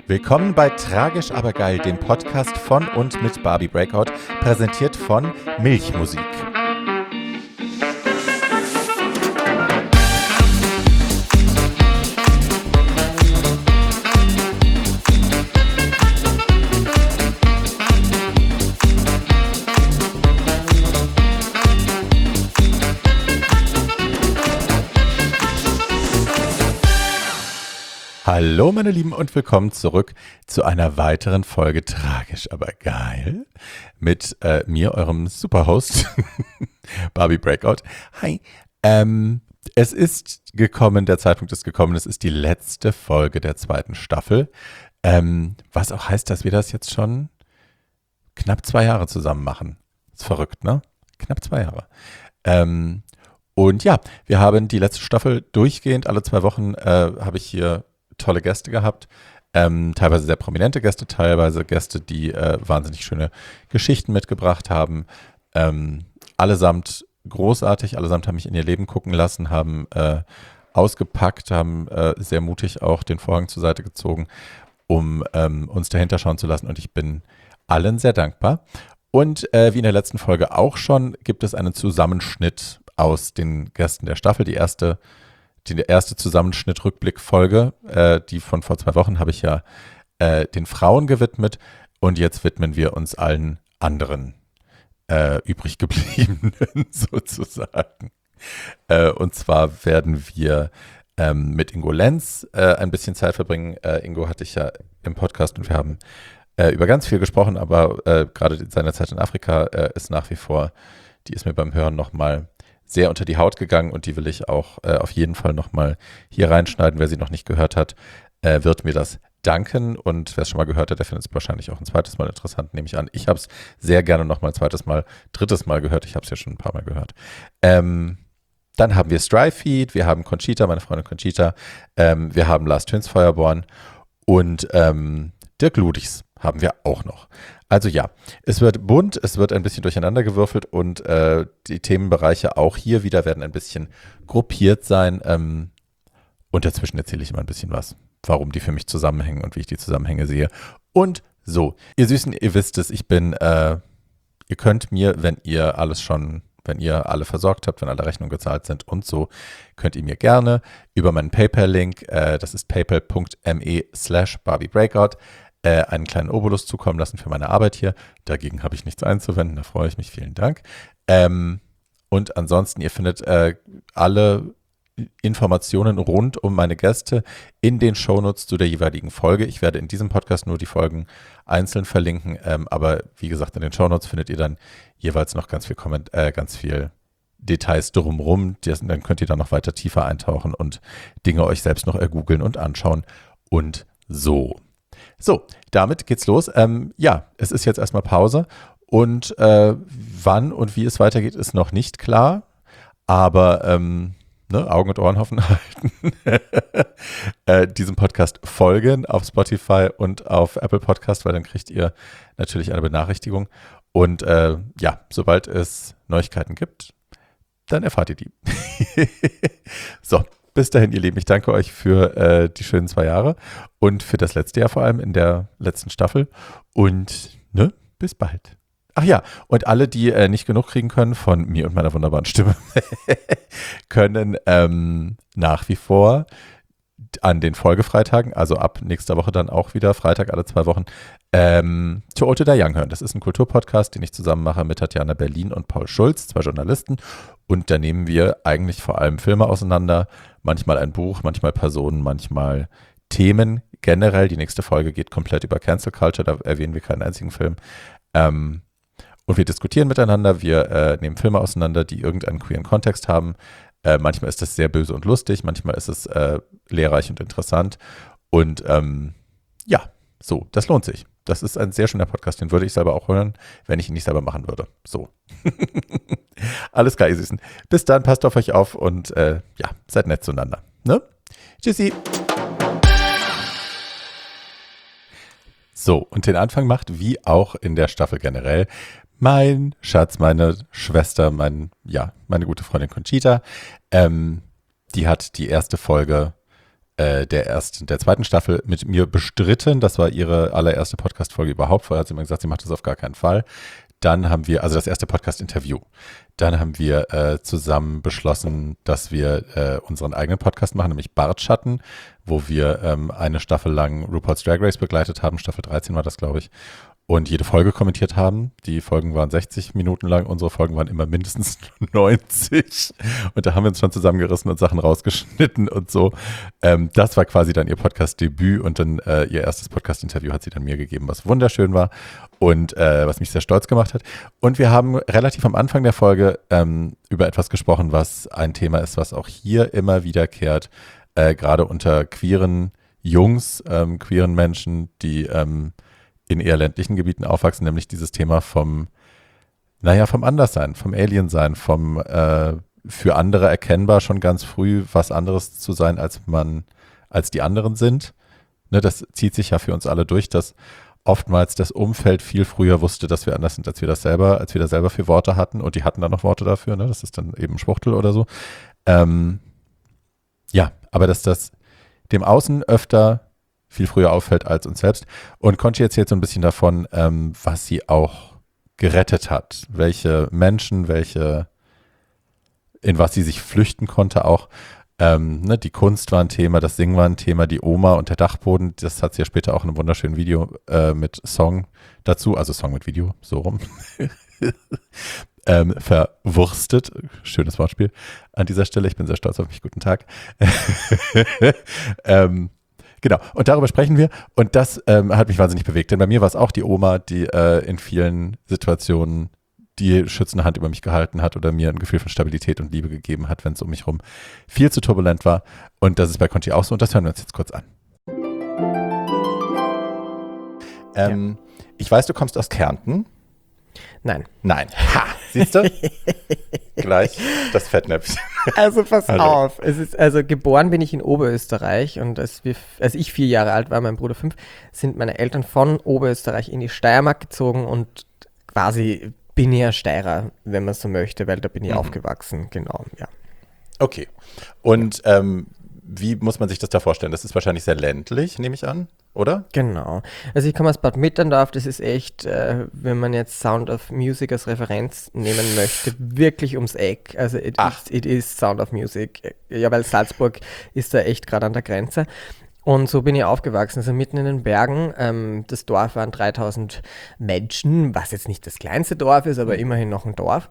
Willkommen bei Tragisch aber geil, dem Podcast von und mit Barbie Breakout, präsentiert von Milchmusik. Hallo meine Lieben und willkommen zurück zu einer weiteren Folge Tragisch aber geil mit mir, eurem Superhost Barbie Breakout. Hi, es ist gekommen, der Zeitpunkt ist gekommen, es ist die letzte Folge der zweiten Staffel, was auch heißt, dass wir das jetzt schon knapp 2 Jahre zusammen machen. Ist verrückt, ne? Knapp 2 Jahre. Und ja, wir haben die letzte Staffel durchgehend, alle 2 Wochen habe ich hier tolle Gäste gehabt, teilweise sehr prominente Gäste, teilweise Gäste, die wahnsinnig schöne Geschichten mitgebracht haben, allesamt großartig, allesamt haben mich in ihr Leben gucken lassen, haben ausgepackt, haben sehr mutig auch den Vorhang zur Seite gezogen, um uns dahinter schauen zu lassen und ich bin allen sehr dankbar. Und wie in der letzten Folge auch schon, gibt es einen Zusammenschnitt aus den Gästen der Staffel, die erste Zusammenschnitt-Rückblick-Folge, die von vor 2 Wochen habe ich ja den Frauen gewidmet und jetzt widmen wir uns allen anderen übrig gebliebenen sozusagen. Und zwar werden wir mit Ingo Lenz ein bisschen Zeit verbringen. Ingo hatte ich ja im Podcast und wir haben über ganz viel gesprochen, aber gerade seine Zeit in Afrika ist nach wie vor, die ist mir beim Hören nochmal sehr unter die Haut gegangen und die will ich auch auf jeden Fall nochmal hier reinschneiden. Wer sie noch nicht gehört hat, wird mir das danken und wer es schon mal gehört hat, der findet es wahrscheinlich auch ein zweites Mal interessant, nehme ich an. Ich habe es sehr gerne nochmal ein zweites Mal, drittes Mal gehört. Ich habe es ja schon ein paar Mal gehört. Dann haben wir Stryfeed, wir haben Conchita, meine Freundin Conchita, wir haben Lars Tönsfeuerborn und Dirk Ludichs haben wir auch noch. Also ja, es wird bunt, es wird ein bisschen durcheinandergewürfelt und die Themenbereiche auch hier wieder werden ein bisschen gruppiert sein. Und dazwischen erzähle ich immer ein bisschen was, warum die für mich zusammenhängen und wie ich die Zusammenhänge sehe. Und so, ihr Süßen, ihr wisst es, ihr könnt mir, wenn ihr alle versorgt habt, wenn alle Rechnungen gezahlt sind und so, könnt ihr mir gerne über meinen PayPal-Link, das ist paypal.me/BarbieBreakout, einen kleinen Obolus zukommen lassen für meine Arbeit hier. Dagegen habe ich nichts einzuwenden, da freue ich mich. Vielen Dank. Und ansonsten, ihr findet alle Informationen rund um meine Gäste in den Shownotes zu der jeweiligen Folge. Ich werde in diesem Podcast nur die Folgen einzeln verlinken, aber wie gesagt, in den Shownotes findet ihr dann jeweils noch ganz viel Details drumherum. Dann könnt ihr da noch weiter tiefer eintauchen und Dinge euch selbst noch ergoogeln und anschauen und so. So, damit geht's los. Ja, es ist jetzt erstmal Pause und wann und wie es weitergeht, ist noch nicht klar, aber Augen und Ohren offen halten. Diesem Podcast folgen auf Spotify und auf Apple Podcast, weil dann kriegt ihr natürlich eine Benachrichtigung und ja, sobald es Neuigkeiten gibt, dann erfahrt ihr die. So. Bis dahin, ihr Lieben, ich danke euch für die schönen 2 Jahre und für das letzte Jahr vor allem in der letzten Staffel und bis bald. Ach ja, und alle, die nicht genug kriegen können von mir und meiner wunderbaren Stimme, können nach wie vor an den Folgefreitagen, also ab nächster Woche dann auch wieder, Freitag alle 2 Wochen, To Ote Da Young hören. Das ist ein Kulturpodcast, den ich zusammen mache mit Tatjana Berlin und Paul Schulz, 2 Journalisten. Und da nehmen wir eigentlich vor allem Filme auseinander, manchmal ein Buch, manchmal Personen, manchmal Themen. Generell, die nächste Folge geht komplett über Cancel Culture, da erwähnen wir keinen einzigen Film. Und wir diskutieren miteinander, wir nehmen Filme auseinander, die irgendeinen queeren Kontext haben. Manchmal ist das sehr böse und lustig, manchmal ist es lehrreich und interessant. Und ja, so, das lohnt sich. Das ist ein sehr schöner Podcast, den würde ich selber auch hören, wenn ich ihn nicht selber machen würde. So. Alles klar, ihr Süßen. Bis dann, passt auf euch auf und ja, seid nett zueinander. Ne? Tschüssi. So, und den Anfang macht, wie auch in der Staffel generell, mein Schatz, meine Schwester, meine gute Freundin Conchita. Die hat die erste Folge der zweiten Staffel mit mir bestritten. Das war ihre allererste Podcast-Folge überhaupt. Vorher hat sie immer gesagt, sie macht das auf gar keinen Fall. Dann haben wir, also das erste Podcast-Interview. Dann haben wir zusammen beschlossen, dass wir unseren eigenen Podcast machen, nämlich Bartschatten, wo wir eine Staffel lang RuPaul's Drag Race begleitet haben. Staffel 13 war das, glaube ich. Und jede Folge kommentiert haben. Die Folgen waren 60 Minuten lang, unsere Folgen waren immer mindestens 90. Und da haben wir uns schon zusammengerissen und Sachen rausgeschnitten und so. Das war quasi dann ihr Podcast-Debüt und dann ihr erstes Podcast-Interview hat sie dann mir gegeben, was wunderschön war und was mich sehr stolz gemacht hat. Und wir haben relativ am Anfang der Folge über etwas gesprochen, was ein Thema ist, was auch hier immer wiederkehrt, gerade unter queeren Jungs, queeren Menschen, die in eher ländlichen Gebieten aufwachsen, nämlich dieses Thema vom Anderssein, vom Aliensein, vom für andere erkennbar schon ganz früh was anderes zu sein, als die anderen sind. Ne, das zieht sich ja für uns alle durch, dass oftmals das Umfeld viel früher wusste, dass wir anders sind, als wir da selber für Worte hatten und die hatten dann noch Worte dafür, ne? Das ist dann eben Schwuchtel oder so. Aber dass das dem Außen öfter viel früher auffällt als uns selbst. Und Conchi erzählt so ein bisschen davon, was sie auch gerettet hat. Welche Menschen, in was sie sich flüchten konnte auch. Die Kunst war ein Thema, das Singen war ein Thema, die Oma und der Dachboden, das hat sie ja später auch in einem wunderschönen Video mit Song dazu, also Song mit Video, so rum, verwurstet. Schönes Wortspiel an dieser Stelle. Ich bin sehr stolz auf mich. Guten Tag. Genau, und darüber sprechen wir und das hat mich wahnsinnig bewegt, denn bei mir war es auch die Oma, die in vielen Situationen die schützende Hand über mich gehalten hat oder mir ein Gefühl von Stabilität und Liebe gegeben hat, wenn es um mich rum viel zu turbulent war und das ist bei Conchi auch so und das hören wir uns jetzt kurz an. Ich weiß, du kommst aus Kärnten. Nein. Ha, siehst du? Gleich das Fettnäpfchen. Also pass auf. Geboren bin ich in Oberösterreich und als ich 4 Jahre alt war, mein Bruder 5, sind meine Eltern von Oberösterreich in die Steiermark gezogen und quasi bin ich ja Steirer, wenn man so möchte, weil da bin ich aufgewachsen. Genau, ja. Okay. Und wie muss man sich das da vorstellen? Das ist wahrscheinlich sehr ländlich, nehme ich an, oder? Genau. Also ich komme aus Bad Mitterndorf, das ist echt, wenn man jetzt Sound of Music als Referenz nehmen möchte, wirklich ums Eck. Also it is Sound of Music. Ja, weil Salzburg ist da echt gerade an der Grenze. Und so bin ich aufgewachsen, also mitten in den Bergen. Das Dorf waren 3000 Menschen, was jetzt nicht das kleinste Dorf ist, aber immerhin noch ein Dorf.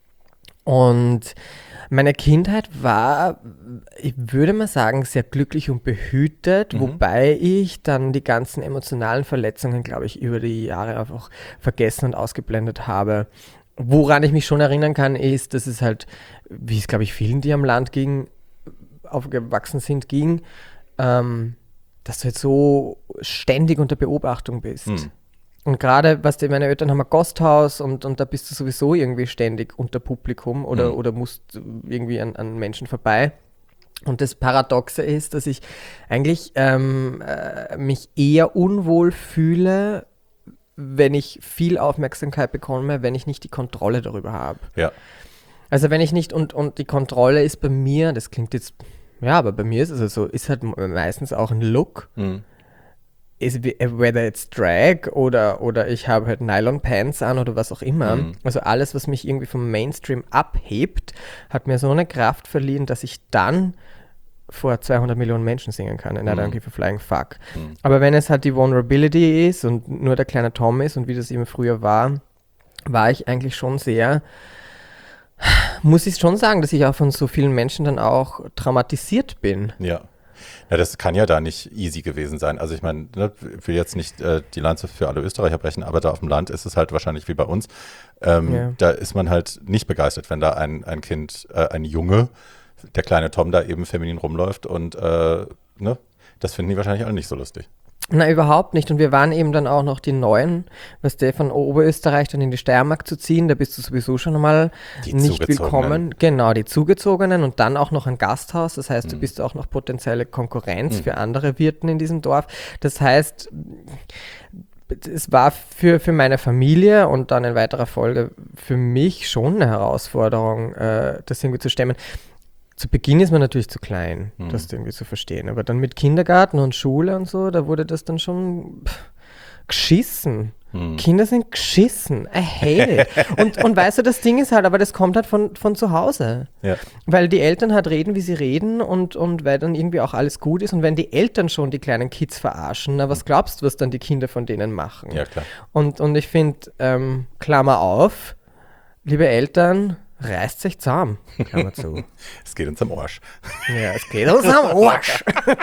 Und meine Kindheit war, ich würde mal sagen, sehr glücklich und behütet, wobei ich dann die ganzen emotionalen Verletzungen, glaube ich, über die Jahre einfach vergessen und ausgeblendet habe. Woran ich mich schon erinnern kann, ist, dass es halt, wie es, glaube ich, vielen, die am Land aufgewachsen sind, ging, dass du jetzt so ständig unter Beobachtung bist. Und gerade, meine Eltern haben ein Gasthaus und da bist du sowieso irgendwie ständig unter Publikum oder musst irgendwie an Menschen vorbei. Und das Paradoxe ist, dass ich eigentlich mich eher unwohl fühle, wenn ich viel Aufmerksamkeit bekomme, wenn ich nicht die Kontrolle darüber habe. Ja. Also wenn ich nicht, und die Kontrolle ist bei mir, das klingt jetzt, ja, aber bei mir ist es also so, ist halt meistens auch ein Look. Whether it's Drag oder ich habe halt Nylon-Pants an oder was auch immer. Also alles, was mich irgendwie vom Mainstream abhebt, hat mir so eine Kraft verliehen, dass ich dann vor 200 Millionen Menschen singen kann. And I don't give a flying fuck. Aber wenn es halt die Vulnerability ist und nur der kleine Tom ist und wie das eben früher war ich eigentlich schon sehr, muss ich schon sagen, dass ich auch von so vielen Menschen dann auch traumatisiert bin. Ja. Ja, das kann ja da nicht easy gewesen sein. Also ich meine, ich will jetzt nicht die Lanze für alle Österreicher brechen, aber da auf dem Land ist es halt wahrscheinlich wie bei uns. Da ist man halt nicht begeistert, wenn da ein Kind, ein Junge, der kleine Tom da eben feminin rumläuft und das finden die wahrscheinlich alle nicht so lustig. Na, überhaupt nicht. Und wir waren eben dann auch noch die Neuen, von Oberösterreich dann in die Steiermark zu ziehen, da bist du sowieso schon einmal nicht willkommen. Genau, die Zugezogenen und dann auch noch ein Gasthaus. Das heißt, du bist auch noch potenzielle Konkurrenz für andere Wirten in diesem Dorf. Das heißt, es war für meine Familie und dann in weiterer Folge für mich schon eine Herausforderung, das irgendwie zu stemmen. zu Beginn ist man natürlich zu klein, das irgendwie zu verstehen. Aber dann mit Kindergarten und Schule und so, da wurde das dann schon geschissen. Kinder sind geschissen. I hate it. Und weißt du, das Ding ist halt, aber das kommt halt von zu Hause. Ja. Weil die Eltern halt reden, wie sie reden und weil dann irgendwie auch alles gut ist. Und wenn die Eltern schon die kleinen Kids verarschen, na was glaubst du, was dann die Kinder von denen machen? Ja, klar. Und ich finde, Klammer auf, liebe Eltern, reißt sich zusammen. Klammer zu. Es geht uns am Arsch. Ja, es geht uns am Arsch.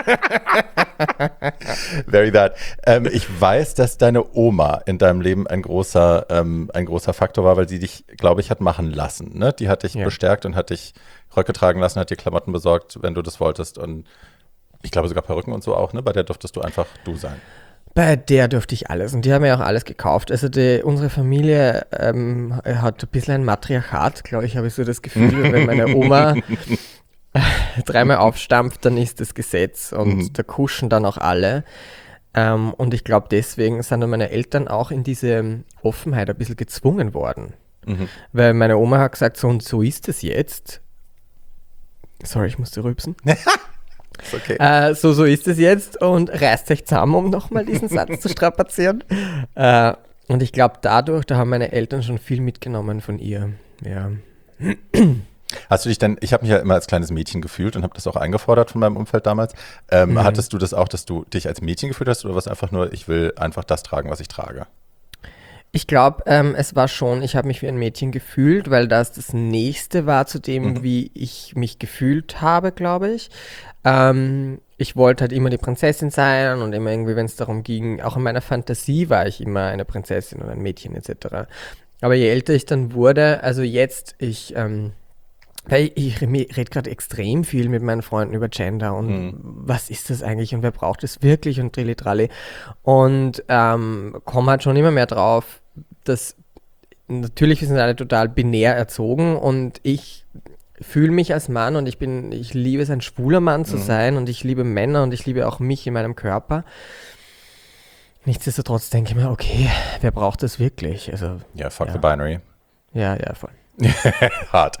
Very that. Ich weiß, dass deine Oma in deinem Leben ein großer Faktor war, weil sie dich, glaube ich, hat machen lassen. Ne? Die hat dich bestärkt und hat dich Röcke tragen lassen, hat dir Klamotten besorgt, wenn du das wolltest. Und ich glaube sogar Perücken und so auch. Ne? Bei der durftest du einfach du sein. Bei der durfte ich alles und die haben ja auch alles gekauft. Also unsere Familie hat ein bisschen ein Matriarchat, glaube ich, habe ich so das Gefühl. Wenn meine Oma dreimal aufstampft, dann ist das Gesetz und da kuschen dann auch alle. Und ich glaube, deswegen sind dann meine Eltern auch in diese Offenheit ein bisschen gezwungen worden. Weil meine Oma hat gesagt, so und so ist es jetzt. Sorry, ich musste rülpsen. Ist okay. So ist es jetzt und reißt euch zusammen, um nochmal diesen Satz zu strapazieren. Und ich glaube, da haben meine Eltern schon viel mitgenommen von ihr. Ja. Hast du dich denn, ich habe mich ja immer als kleines Mädchen gefühlt und habe das auch eingefordert von meinem Umfeld damals. Hattest du das auch, dass du dich als Mädchen gefühlt hast oder was einfach nur, ich will einfach das tragen, was ich trage? Ich glaube, es war schon, ich habe mich wie ein Mädchen gefühlt, weil das Nächste war zu dem, wie ich mich gefühlt habe, glaube ich. Ich wollte halt immer die Prinzessin sein und immer irgendwie, wenn es darum ging, auch in meiner Fantasie war ich immer eine Prinzessin oder ein Mädchen etc. Aber je älter ich dann wurde, also jetzt, weil ich rede gerade extrem viel mit meinen Freunden über Gender und was ist das eigentlich und wer braucht es wirklich und Trilli-Tralli und komme halt schon immer mehr drauf, dass natürlich wir sind alle total binär erzogen und ich fühle mich als Mann und ich liebe es, ein schwuler Mann zu sein und ich liebe Männer und ich liebe auch mich in meinem Körper. Nichtsdestotrotz denke ich mir, okay, wer braucht das wirklich? Also, Ja, fuck the binary. Ja, voll. Hart.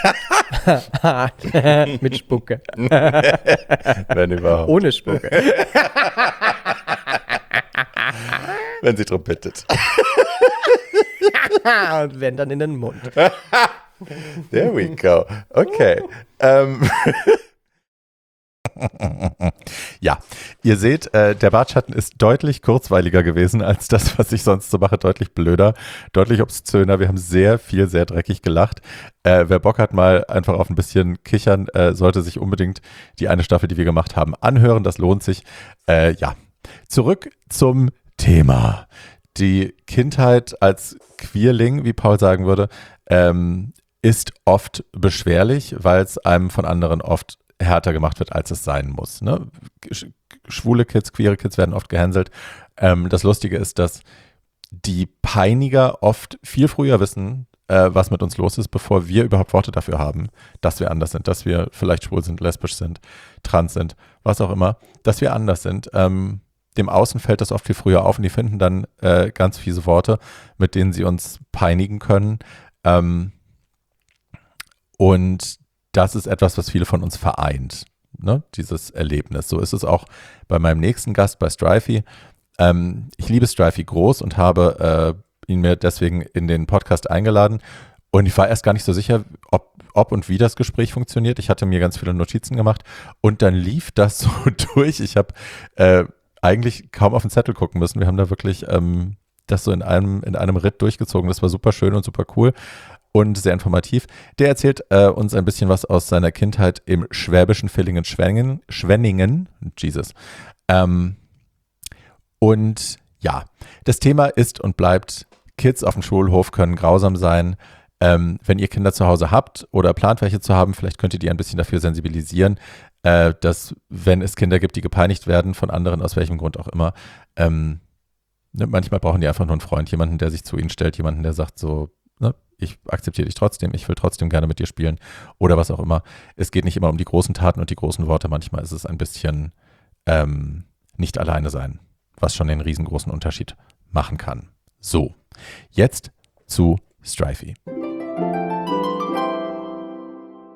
Mit Spucke. Wenn überhaupt. Ohne Spucke. Wenn sie drum bittet. Und wenn dann in den Mund. There we go. Okay. Ja, ihr seht, der Bartschatten ist deutlich kurzweiliger gewesen als das, was ich sonst so mache. Deutlich blöder, deutlich obszöner. Wir haben sehr viel, sehr dreckig gelacht. Wer Bock hat, mal einfach auf ein bisschen kichern, sollte sich unbedingt die eine Staffel, die wir gemacht haben, anhören. Das lohnt sich. Ja, zurück zum Thema. Die Kindheit als Queerling, wie Paul sagen würde, ist oft beschwerlich, weil es einem von anderen oft härter gemacht wird, als es sein muss. Ne? Schwule Kids, queere Kids werden oft gehänselt. Das Lustige ist, dass die Peiniger oft viel früher wissen, was mit uns los ist, bevor wir überhaupt Worte dafür haben, dass wir anders sind, dass wir vielleicht schwul sind, lesbisch sind, trans sind, was auch immer, dass wir anders sind. Dem Außen fällt das oft viel früher auf und die finden dann ganz fiese Worte, mit denen sie uns peinigen können. Und das ist etwas, was viele von uns vereint, ne? Dieses Erlebnis. So ist es auch bei meinem nächsten Gast, bei Strifey. Ich liebe Strifey groß und habe ihn mir deswegen in den Podcast eingeladen. Und ich war erst gar nicht so sicher, ob und wie das Gespräch funktioniert. Ich hatte mir ganz viele Notizen gemacht und dann lief das so durch. Ich habe eigentlich kaum auf den Zettel gucken müssen. Wir haben da wirklich das so in einem Ritt durchgezogen. Das war super schön und super cool. Und sehr informativ. Der erzählt uns ein bisschen was aus seiner Kindheit im schwäbischen Villingen-Schwenningen. Jesus. Und ja, das Thema ist und bleibt, Kids auf dem Schulhof können grausam sein. Wenn ihr Kinder zu Hause habt oder plant, welche zu haben, vielleicht könnt ihr die ein bisschen dafür sensibilisieren, dass, wenn es Kinder gibt, die gepeinigt werden von anderen, aus welchem Grund auch immer, manchmal brauchen die einfach nur einen Freund, jemanden, der sich zu ihnen stellt, jemanden, der sagt so, ne, ich akzeptiere dich trotzdem, ich will trotzdem gerne mit dir spielen oder was auch immer. Es geht nicht immer um die großen Taten und die großen Worte, manchmal ist es ein bisschen nicht alleine sein, was schon den riesengroßen Unterschied machen kann. So, jetzt zu Strifey.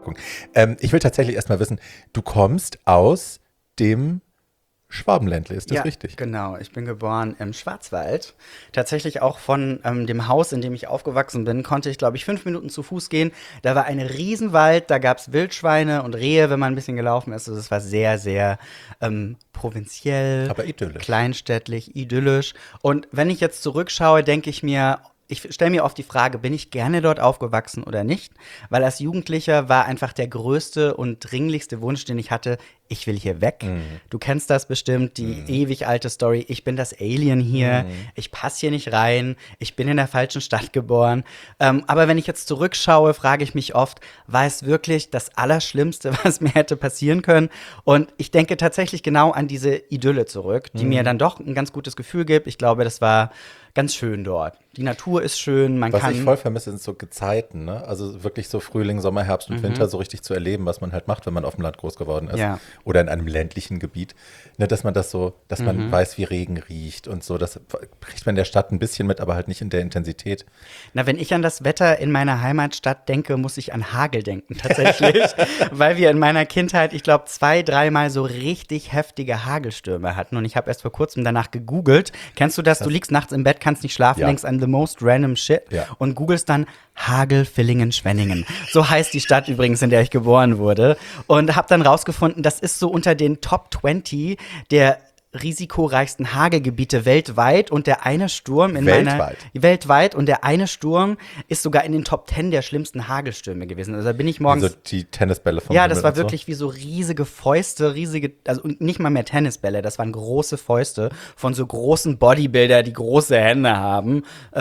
Ich will tatsächlich erstmal wissen, du kommst aus dem Schwabenländle, ist das richtig? Genau. Ich bin geboren im Schwarzwald. Tatsächlich auch von dem Haus, in dem ich aufgewachsen bin, konnte ich, glaube ich, 5 Minuten zu Fuß gehen. Da war ein Riesenwald, da gab es Wildschweine und Rehe, wenn man ein bisschen gelaufen ist. Also es war sehr, sehr provinziell, Aber idyllisch. kleinstädtlich, idyllisch. Und wenn ich jetzt zurückschaue, denke ich mir, ich stelle mir oft die Frage, bin ich gerne dort aufgewachsen oder nicht? Weil als Jugendlicher war einfach der größte und dringlichste Wunsch, den ich hatte, ich will hier weg. Du kennst das bestimmt, die ewig alte Story, ich bin das Alien hier, ich passe hier nicht rein, ich bin in der falschen Stadt geboren. Aber wenn ich jetzt zurückschaue, frage ich mich oft, war es wirklich das Allerschlimmste, was mir hätte passieren können? Und ich denke tatsächlich genau an diese Idylle zurück, die mir dann doch ein ganz gutes Gefühl gibt. Ich glaube, das war ganz schön dort. Die Natur ist schön, man Was kann. ich voll vermisse, sind so Gezeiten, ne? Also wirklich so Frühling, Sommer, Herbst und Winter so richtig zu erleben, was man halt macht, wenn man auf dem Land groß geworden ist. Ja. Oder in einem ländlichen Gebiet. Ne, dass man das so, dass man weiß, wie Regen riecht und so. Das kriegt man in der Stadt ein bisschen mit, aber halt nicht in der Intensität. Na, wenn ich an das Wetter in meiner Heimatstadt denke, muss ich an Hagel denken, tatsächlich. Weil wir in meiner Kindheit, ich glaube, 2, 3 Mal so richtig heftige Hagelstürme hatten. Und ich habe erst vor kurzem danach gegoogelt. Kennst du das? Du liegst nachts im Bett, kannst nicht schlafen, Ja. denkst an the most random shit Ja. und googelst dann Hagel, Villingen, Schwenningen. So heißt die Stadt übrigens, in der ich geboren wurde. Und habe dann rausgefunden, das ist so unter den Top 20 der risikoreichsten Hagelgebiete weltweit und der eine Sturm in weltweit und der eine Sturm ist sogar in den Top 10 der schlimmsten Hagelstürme gewesen. Also da bin ich morgens. Also die Tennisbälle vom Ja, Himmel das war und so. wirklich wie so riesige Fäuste, also nicht mal mehr Tennisbälle, das waren große Fäuste von so großen Bodybuilder, die große Hände haben.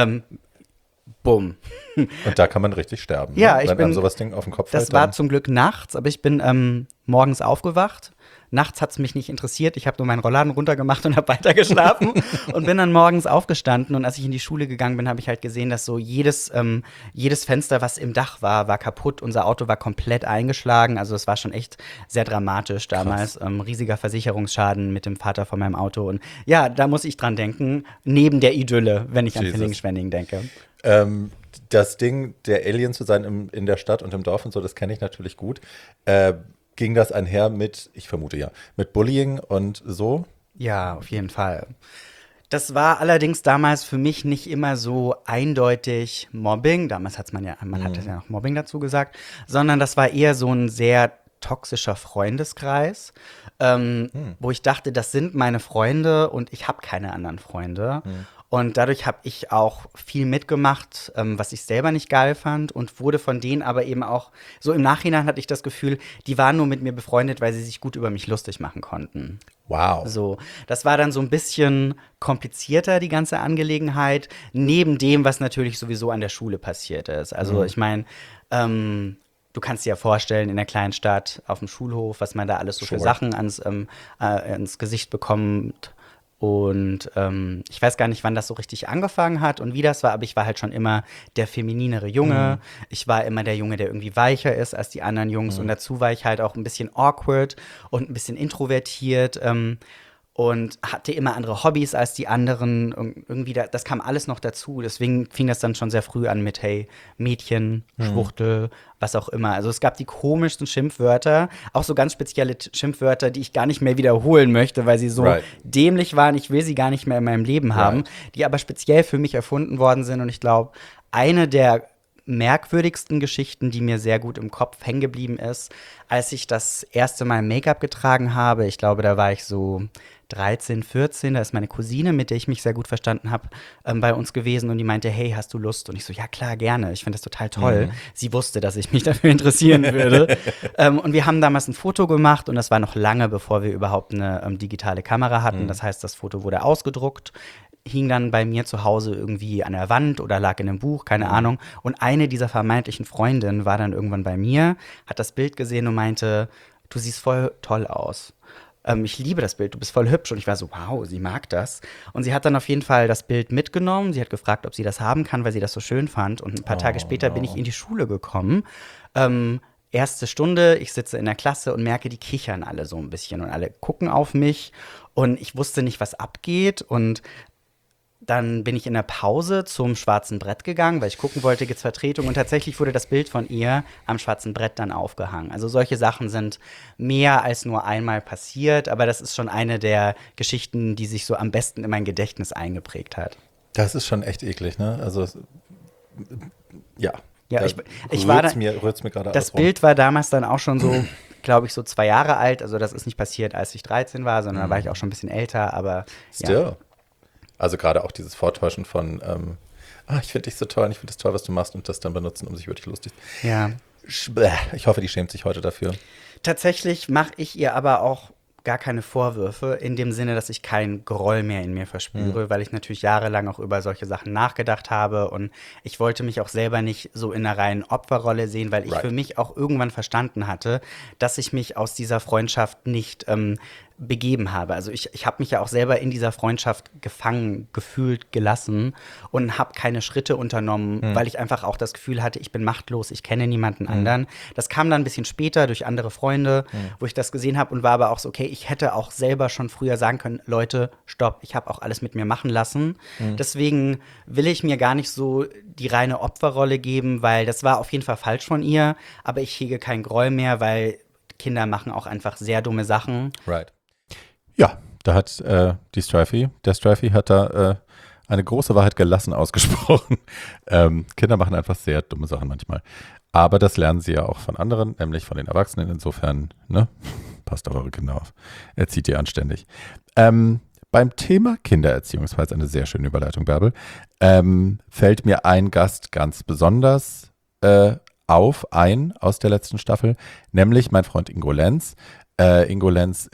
Bumm. Und da kann man richtig sterben. Ja, ne? ich Wenn bin- einem sowas Ding auf den Kopf Das fällt. war dann- zum Glück nachts, aber ich bin morgens aufgewacht. Nachts hat es mich nicht interessiert. Ich habe nur meinen Rollladen runtergemacht und habe weitergeschlafen und bin dann morgens aufgestanden. Und als ich in die Schule gegangen bin, habe ich halt gesehen, dass so jedes Fenster, was im Dach war, war kaputt. Unser Auto war komplett eingeschlagen. Also es war schon echt sehr dramatisch damals. Riesiger Versicherungsschaden mit dem Vater von meinem Auto. Und ja, da muss ich dran denken, neben der Idylle, wenn ich an Jesus. Villingen-Schwenningen denke. Das Ding, der Alien zu sein in der Stadt und im Dorf und so, das kenne ich natürlich gut. Ging das einher mit, ich vermute ja, mit Bullying und so? Ja, auf jeden Fall. Das war allerdings damals für mich nicht immer so eindeutig Mobbing. Damals hat man hat das ja noch Mobbing dazu gesagt, sondern das war eher so ein sehr toxischer Freundeskreis, wo ich dachte, das sind meine Freunde und ich habe keine anderen Freunde. Und dadurch habe ich auch viel mitgemacht, was ich selber nicht geil fand und wurde von denen aber eben auch, so im Nachhinein hatte ich das Gefühl, die waren nur mit mir befreundet, weil sie sich gut über mich lustig machen konnten. Wow. So, das war dann so ein bisschen komplizierter, die ganze Angelegenheit, neben dem, was natürlich sowieso an der Schule passiert ist. Also ich meine, du kannst dir ja vorstellen, in der kleinen Stadt auf dem Schulhof, was man da alles so für Sure. Sachen ins Gesicht bekommt. Und ich weiß gar nicht, wann das so richtig angefangen hat und wie das war, aber ich war halt schon immer der femininere Junge. Ich war immer der Junge, der irgendwie weicher ist als die anderen Jungs. Und dazu war ich halt auch ein bisschen awkward und ein bisschen introvertiert. Und hatte immer andere Hobbys als die anderen. Irgendwie, das kam alles noch dazu. Deswegen fing das dann schon sehr früh an mit, hey, Mädchen, Schwuchtel, was auch immer. Also es gab die komischsten Schimpfwörter, auch so ganz spezielle Schimpfwörter, die ich gar nicht mehr wiederholen möchte, weil sie so Right. dämlich waren. Ich will sie gar nicht mehr in meinem Leben haben, Right. die aber speziell für mich erfunden worden sind. Und ich glaube, eine der merkwürdigsten Geschichten, die mir sehr gut im Kopf hängen geblieben ist, als ich das erste Mal Make-up getragen habe. Ich glaube, da war ich so 13, 14, da ist meine Cousine, mit der ich mich sehr gut verstanden habe, bei uns gewesen und die meinte, hey, hast du Lust? Und ich so, ja klar, gerne, ich finde das total toll. Sie wusste, dass ich mich dafür interessieren würde. Und wir haben damals ein Foto gemacht und das war noch lange, bevor wir überhaupt eine digitale Kamera hatten. Das heißt, das Foto wurde ausgedruckt, hing dann bei mir zu Hause irgendwie an der Wand oder lag in einem Buch, keine Ahnung. Und eine dieser vermeintlichen Freundinnen war dann irgendwann bei mir, hat das Bild gesehen und meinte, du siehst voll toll aus. Ich liebe das Bild, du bist voll hübsch. Und ich war so, wow, sie mag das. Und sie hat dann auf jeden Fall das Bild mitgenommen. Sie hat gefragt, ob sie das haben kann, weil sie das so schön fand. Und ein paar Tage später bin ich in die Schule gekommen. Erste Stunde, ich sitze in der Klasse und merke, die kichern alle so ein bisschen und alle gucken auf mich. Und ich wusste nicht, was abgeht. Und Dann bin ich in der Pause zum Schwarzen Brett gegangen, weil ich gucken wollte, gibt es Vertretung. Und tatsächlich wurde das Bild von ihr am Schwarzen Brett dann aufgehangen. Also solche Sachen sind mehr als nur einmal passiert. Aber das ist schon eine der Geschichten, die sich so am besten in mein Gedächtnis eingeprägt hat. Das ist schon echt eklig, ne? Also, ja. Ja, ich war da, rührt's mir gerade das alles rum. Bild war damals dann auch schon so, glaube ich, so 2 Jahre alt. Also das ist nicht passiert, als ich 13 war, sondern da war ich auch schon ein bisschen älter. Aber Still. ja. Also gerade auch dieses Vortäuschen von, ich finde dich so toll und ich finde es toll, was du machst und das dann benutzen, um sich über dich lustig. Ja. Ich hoffe, die schämt sich heute dafür. Tatsächlich mache ich ihr aber auch gar keine Vorwürfe, in dem Sinne, dass ich keinen Groll mehr in mir verspüre, weil ich natürlich jahrelang auch über solche Sachen nachgedacht habe und ich wollte mich auch selber nicht so in einer reinen Opferrolle sehen, weil ich für mich auch irgendwann verstanden hatte, dass ich mich aus dieser Freundschaft nicht begeben habe. Also ich habe mich ja auch selber in dieser Freundschaft gefangen, gefühlt, gelassen und habe keine Schritte unternommen, weil ich einfach auch das Gefühl hatte, ich bin machtlos, ich kenne niemanden anderen. Das kam dann ein bisschen später durch andere Freunde, wo ich das gesehen habe und war aber auch so, okay, ich hätte auch selber schon früher sagen können, Leute, stopp, ich habe auch alles mit mir machen lassen. Deswegen will ich mir gar nicht so die reine Opferrolle geben, weil das war auf jeden Fall falsch von ihr, aber ich hege keinen Groll mehr, weil Kinder machen auch einfach sehr dumme Sachen. Right. Ja, da hat der Strifey hat da eine große Wahrheit gelassen ausgesprochen. Kinder machen einfach sehr dumme Sachen manchmal. Aber das lernen sie ja auch von anderen, nämlich von den Erwachsenen. Insofern, ne, passt auf eure Kinder auf. Erzieht ihr anständig. Beim Thema Kindererziehung, das war jetzt eine sehr schöne Überleitung, Bärbel, fällt mir ein Gast ganz besonders ein aus der letzten Staffel, nämlich mein Freund Ingo Lenz. Ingo Lenz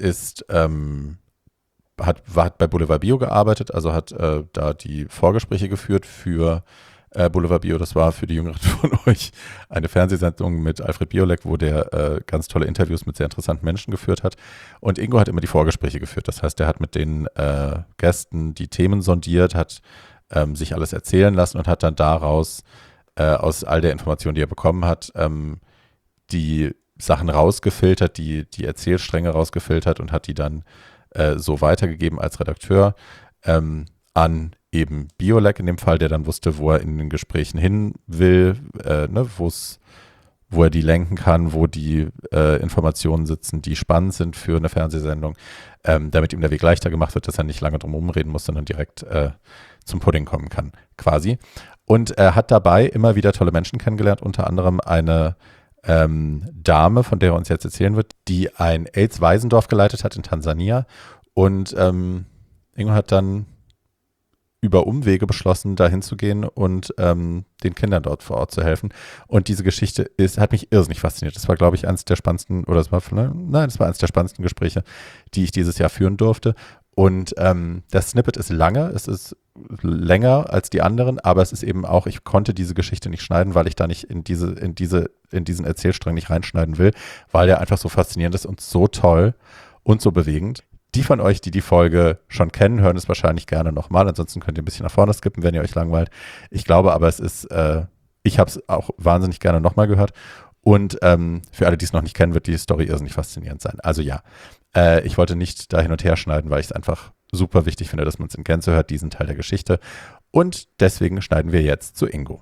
hat bei Boulevard Bio gearbeitet, also hat da die Vorgespräche geführt für Boulevard Bio. Das war für die Jüngeren von euch eine Fernsehsendung mit Alfred Biolek, wo der ganz tolle Interviews mit sehr interessanten Menschen geführt hat. Und Ingo hat immer die Vorgespräche geführt. Das heißt, er hat mit den Gästen die Themen sondiert, hat sich alles erzählen lassen und hat dann daraus aus all der Information, die er bekommen hat, die Sachen rausgefiltert, die Erzählstränge rausgefiltert und hat die dann so weitergegeben als Redakteur an eben Biolek in dem Fall, der dann wusste, wo er in den Gesprächen hin will, wo er die lenken kann, wo die Informationen sitzen, die spannend sind für eine Fernsehsendung, damit ihm der Weg leichter gemacht wird, dass er nicht lange drum herum reden muss, sondern direkt zum Pudding kommen kann, quasi. Und er hat dabei immer wieder tolle Menschen kennengelernt, unter anderem eine Dame, von der er uns jetzt erzählen wird, die ein AIDS-Waisendorf geleitet hat in Tansania. Und Ingo hat dann über Umwege beschlossen, da hinzugehen und den Kindern dort vor Ort zu helfen. Und diese Geschichte hat mich irrsinnig fasziniert. Das war, glaube ich, eines der spannendsten, das war eines der spannendsten Gespräche, die ich dieses Jahr führen durfte. Und das Snippet ist lange, es ist länger als die anderen, aber es ist eben auch, ich konnte diese Geschichte nicht schneiden, weil ich da nicht in diesen Erzählstrang nicht reinschneiden will, weil der einfach so faszinierend ist und so toll und so bewegend. Die von euch, die Folge schon kennen, hören es wahrscheinlich gerne nochmal. Ansonsten könnt ihr ein bisschen nach vorne skippen, wenn ihr euch langweilt. Ich glaube aber, es ist, ich habe es auch wahnsinnig gerne nochmal gehört. Und für alle, die es noch nicht kennen, wird die Story irrsinnig faszinierend sein. Also ja, ich wollte nicht da hin und her schneiden, weil ich es einfach super wichtig finde, dass man es in Gänze hört, diesen Teil der Geschichte. Und deswegen schneiden wir jetzt zu Ingo.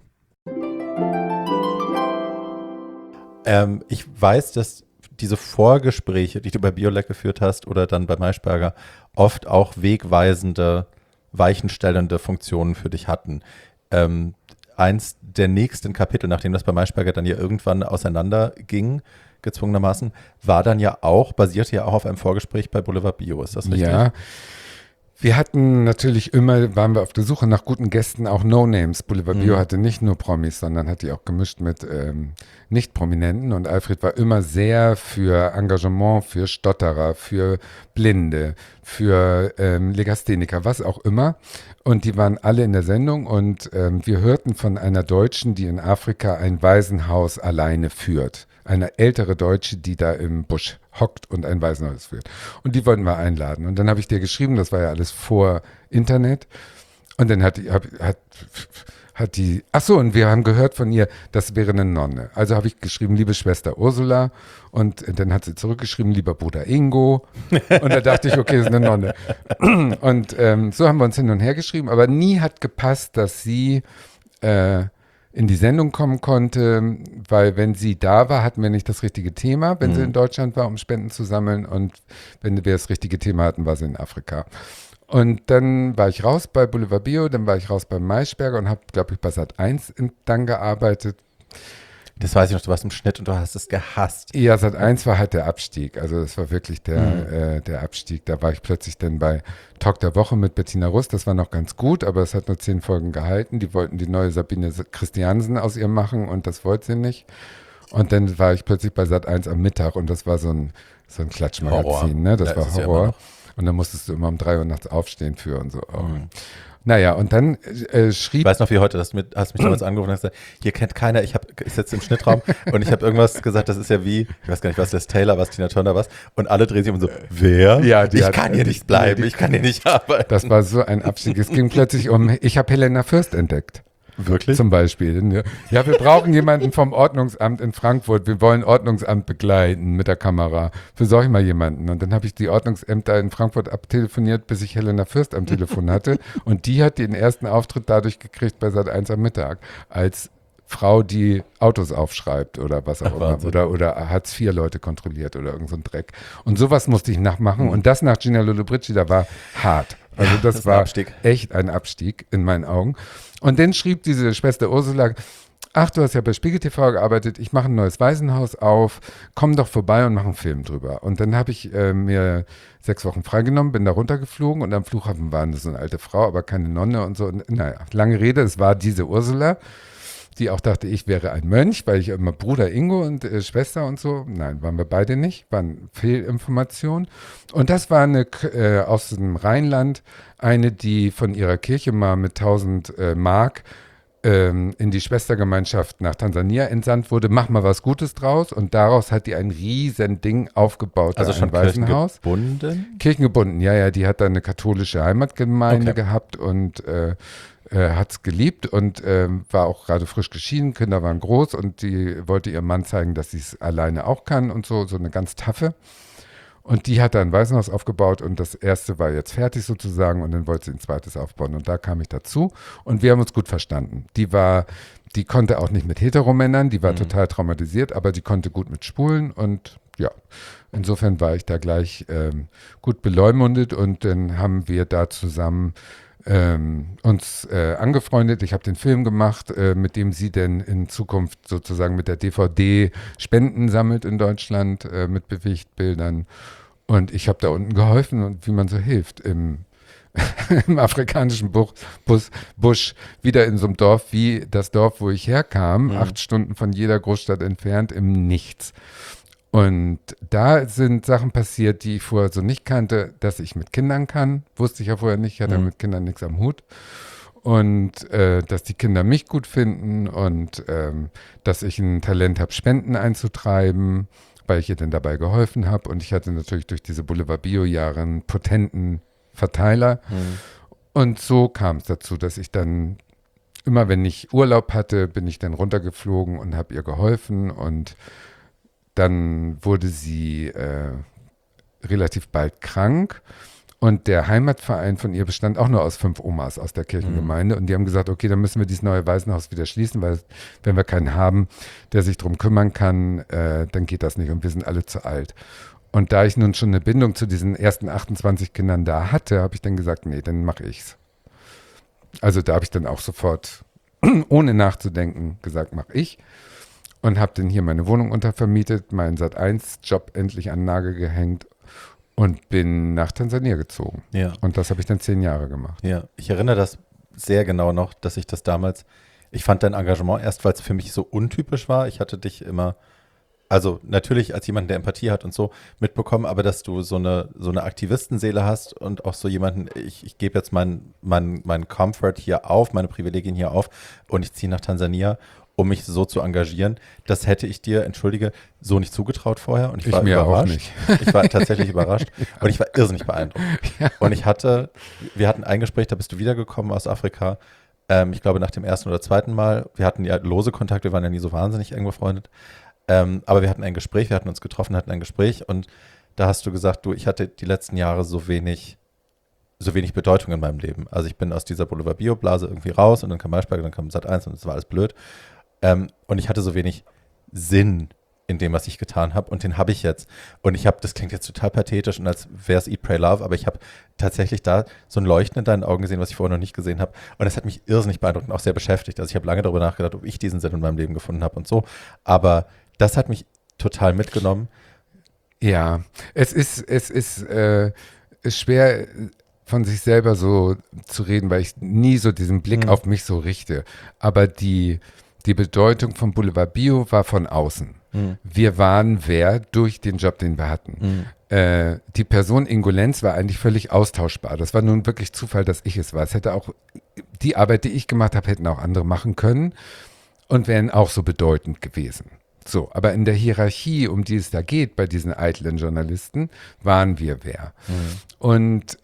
Ich weiß, dass diese Vorgespräche, die du bei Biolek geführt hast oder dann bei Maischberger, oft auch wegweisende, weichenstellende Funktionen für dich hatten. Eins der nächsten Kapitel, nachdem das bei Maischberger dann ja irgendwann auseinanderging, gezwungenermaßen, basierte ja auch auf einem Vorgespräch bei Boulevard Bio. Ist das richtig? Ja. Wir hatten natürlich waren wir auf der Suche nach guten Gästen, auch No-Names. Boulevard Bio hatte nicht nur Promis, sondern hat die auch gemischt mit Nicht-Prominenten. Und Alfred war immer sehr für Engagement, für Stotterer, für Blinde, für Legastheniker, was auch immer. Und die waren alle in der Sendung und wir hörten von einer Deutschen, die in Afrika ein Waisenhaus alleine führt. Eine ältere Deutsche, die da im Busch hockt und ein Waisenhaus führt. Und die wollten wir einladen. Und dann habe ich dir geschrieben, das war ja alles vor Internet. Und dann hat und wir haben gehört von ihr, das wäre eine Nonne. Also habe ich geschrieben, liebe Schwester Ursula, und dann hat sie zurückgeschrieben, lieber Bruder Ingo, und da dachte ich, okay, das ist eine Nonne. Und so haben wir uns hin und her geschrieben, aber nie hat gepasst, dass sie in die Sendung kommen konnte, weil wenn sie da war, hatten wir nicht das richtige Thema, wenn sie in Deutschland war, um Spenden zu sammeln, und wenn wir das richtige Thema hatten, war sie in Afrika. Und dann war ich raus bei Boulevard Bio, dann war ich raus bei Maischberger und habe, glaube ich, bei Sat.1 dann gearbeitet. Das weiß ich noch, du warst im Schnitt und du hast es gehasst. Ja, Sat.1 war halt der Abstieg. Also das war wirklich der Abstieg. Da war ich plötzlich dann bei Talk der Woche mit Bettina Rust. Das war noch ganz gut, aber es hat nur 10 Folgen gehalten. Die wollten die neue Sabine Christiansen aus ihr machen und das wollte sie nicht. Und dann war ich plötzlich bei Sat.1 am Mittag und das war so ein Klatschmagazin. Ne? Das war Horror. Und dann musstest du immer um 3 Uhr nachts aufstehen für und so. Oh. Naja, und dann schrieb... Ich weiß noch wie heute, hast mich damals angerufen und hast gesagt, hier kennt keiner, ich sitze im Schnittraum und ich habe irgendwas gesagt, das ist ja wie, ich weiß gar nicht, was Les Taylor, was Tina Turner, was, und alle drehen sich um so, wer? Ja, ich kann hier nicht bleiben, ich kann hier nicht arbeiten. Das war so ein Abstieg. Es ging plötzlich ich habe Helena Fürst entdeckt. Wirklich? Zum Beispiel. Ja, wir brauchen jemanden vom Ordnungsamt in Frankfurt. Wir wollen Ordnungsamt begleiten mit der Kamera. Besorg ich mal jemanden. Und dann habe ich die Ordnungsämter in Frankfurt abtelefoniert, bis ich Helena Fürst am Telefon hatte. Und die hat den ersten Auftritt dadurch gekriegt bei Sat.1 am Mittag. Als Frau, die Autos aufschreibt oder was auch immer. Oder Hartz-IV-Leute kontrolliert oder irgend so ein Dreck. Und sowas musste ich nachmachen. Und das nach Gina Lollobrigida, da war hart. Also das war echt ein Abstieg in meinen Augen. Und dann schrieb diese Schwester Ursula, ach, du hast ja bei Spiegel TV gearbeitet, ich mache ein neues Waisenhaus auf, komm doch vorbei und mach einen Film drüber. Und dann habe ich mir 6 Wochen freigenommen, bin da runtergeflogen und am Flughafen war so eine alte Frau, aber keine Nonne und so. Und, naja, lange Rede, es war diese Ursula, die auch dachte, ich wäre ein Mönch, weil ich immer Bruder Ingo und Schwester und so. Nein, waren wir beide nicht, waren Fehlinformationen. Und das war eine aus dem Rheinland, eine, die von ihrer Kirche mal mit 1000 Mark in die Schwestergemeinschaft nach Tansania entsandt wurde. Mach mal was Gutes draus. Und daraus hat die ein riesen Ding aufgebaut. Also schon Waisenhaus. Kirchengebunden? Kirchengebunden, ja. Die hat da eine katholische Heimatgemeinde gehabt und hat es geliebt und war auch gerade frisch geschieden, Kinder waren groß und die wollte ihrem Mann zeigen, dass sie es alleine auch kann und so eine ganz taffe. Und die hat da ein Waisenhaus aufgebaut und das erste war jetzt fertig sozusagen und dann wollte sie ein zweites aufbauen und da kam ich dazu und wir haben uns gut verstanden. Die konnte auch nicht mit Heteromännern, die war total traumatisiert, aber die konnte gut mit Schwulen und ja, insofern war ich da gleich gut beleumundet und dann haben wir da zusammen uns angefreundet. Ich habe den Film gemacht, mit dem sie denn in Zukunft sozusagen mit der DVD Spenden sammelt in Deutschland mit Bewegtbildern. Und ich habe da unten geholfen und wie man so hilft im afrikanischen Busch, wieder in so einem Dorf wie das Dorf, wo ich herkam, 8 Stunden von jeder Großstadt entfernt, im Nichts. Und da sind Sachen passiert, die ich vorher so nicht kannte, dass ich mit Kindern kann. Wusste ich ja vorher nicht, ich hatte mit Kindern nichts am Hut. Und dass die Kinder mich gut finden und dass ich ein Talent habe, Spenden einzutreiben, weil ich ihr dann dabei geholfen habe. Und ich hatte natürlich durch diese Boulevard Bio-Jahre einen potenten Verteiler. Und so kam es dazu, dass ich dann immer, wenn ich Urlaub hatte, bin ich dann runtergeflogen und habe ihr geholfen und dann wurde sie relativ bald krank und der Heimatverein von ihr bestand auch nur aus 5 Omas aus der Kirchengemeinde und die haben gesagt, okay, dann müssen wir dieses neue Waisenhaus wieder schließen, weil wenn wir keinen haben, der sich darum kümmern kann, dann geht das nicht und wir sind alle zu alt. Und da ich nun schon eine Bindung zu diesen ersten 28 Kindern da hatte, habe ich dann gesagt, nee, dann mache ich's. Also da habe ich dann auch sofort, ohne nachzudenken, gesagt, mache ich. Und habe dann hier meine Wohnung untervermietet, meinen Sat.1-Job endlich an den Nagel gehängt und bin nach Tansania gezogen. Ja. Und das habe ich dann 10 Jahre gemacht. Ja, ich erinnere das sehr genau noch, dass ich das damals, ich fand dein Engagement erst, weil es für mich so untypisch war. Ich hatte dich immer, also natürlich als jemand, der Empathie hat und so, mitbekommen, aber dass du so eine Aktivistenseele hast und auch so jemanden, ich gebe jetzt meinen Comfort hier auf, meine Privilegien hier auf und ich ziehe nach Tansania, um mich so zu engagieren. Das hätte ich dir, entschuldige, so nicht zugetraut vorher. Und ich war überrascht. Auch nicht. Ich war tatsächlich überrascht und ich war irrsinnig beeindruckt. Ja. Und wir hatten ein Gespräch, da bist du wiedergekommen aus Afrika Ich glaube, nach dem ersten oder zweiten Mal, wir hatten ja lose Kontakt, wir waren ja nie so wahnsinnig eng befreundet. Aber wir hatten ein Gespräch, wir hatten uns getroffen, hatten ein Gespräch und da hast du gesagt, du, ich hatte die letzten Jahre so wenig Bedeutung in meinem Leben. Also ich bin aus dieser Boulevard-Bio-Blase irgendwie raus und dann kam Maischberger, dann kam Sat.1 und es war alles blöd. Und ich hatte so wenig Sinn in dem, was ich getan habe und den habe ich jetzt. Und das klingt jetzt total pathetisch und als wäre es Eat, Pray, Love, aber ich habe tatsächlich da so ein Leuchten in deinen Augen gesehen, was ich vorher noch nicht gesehen habe. Und das hat mich irrsinnig beeindruckt und auch sehr beschäftigt. Also ich habe lange darüber nachgedacht, ob ich diesen Sinn in meinem Leben gefunden habe und so. Aber das hat mich total mitgenommen. Ja, es ist schwer von sich selber so zu reden, weil ich nie so diesen Blick auf mich so richte. Aber die Bedeutung von Boulevard Bio war von außen. Wir waren wer durch den Job, den wir hatten. Die Person Ingo Lenz war eigentlich völlig austauschbar. Das war nun wirklich Zufall, dass ich es war. Es hätte auch die Arbeit, die ich gemacht habe, hätten auch andere machen können und wären auch so bedeutend gewesen. So, aber in der Hierarchie, um die es da geht, bei diesen eitlen Journalisten, waren wir wer. Und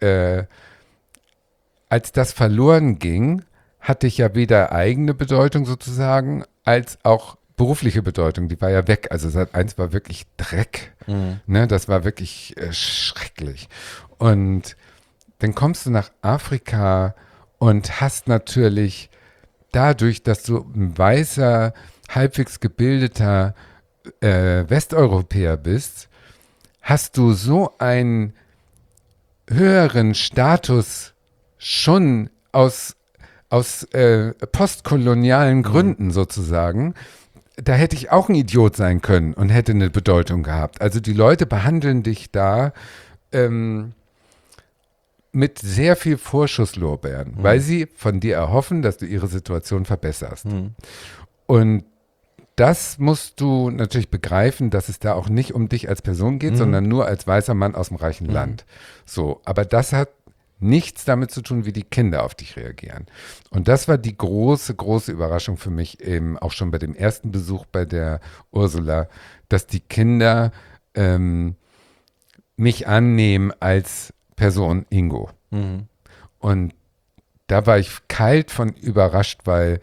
als das verloren ging, hatte ich ja weder eigene Bedeutung sozusagen, als auch berufliche Bedeutung. Die war ja weg. Also Sat.1 war wirklich Dreck. Ne, das war wirklich schrecklich. Und dann kommst du nach Afrika und hast natürlich dadurch, dass du ein weißer, halbwegs gebildeter Westeuropäer bist, hast du so einen höheren Status schon aus postkolonialen Gründen sozusagen. Da hätte ich auch ein Idiot sein können und hätte eine Bedeutung gehabt. Also die Leute behandeln dich da mit sehr viel Vorschusslorbeeren, weil sie von dir erhoffen, dass du ihre Situation verbesserst. Und das musst du natürlich begreifen, dass es da auch nicht um dich als Person geht, sondern nur als weißer Mann aus dem reichen Land. So, aber das hat nichts damit zu tun, wie die Kinder auf dich reagieren. Und das war die große, große Überraschung für mich, eben auch schon bei dem ersten Besuch bei der Ursula, dass die Kinder mich annehmen als Person Ingo. Und da war ich kalt von überrascht, weil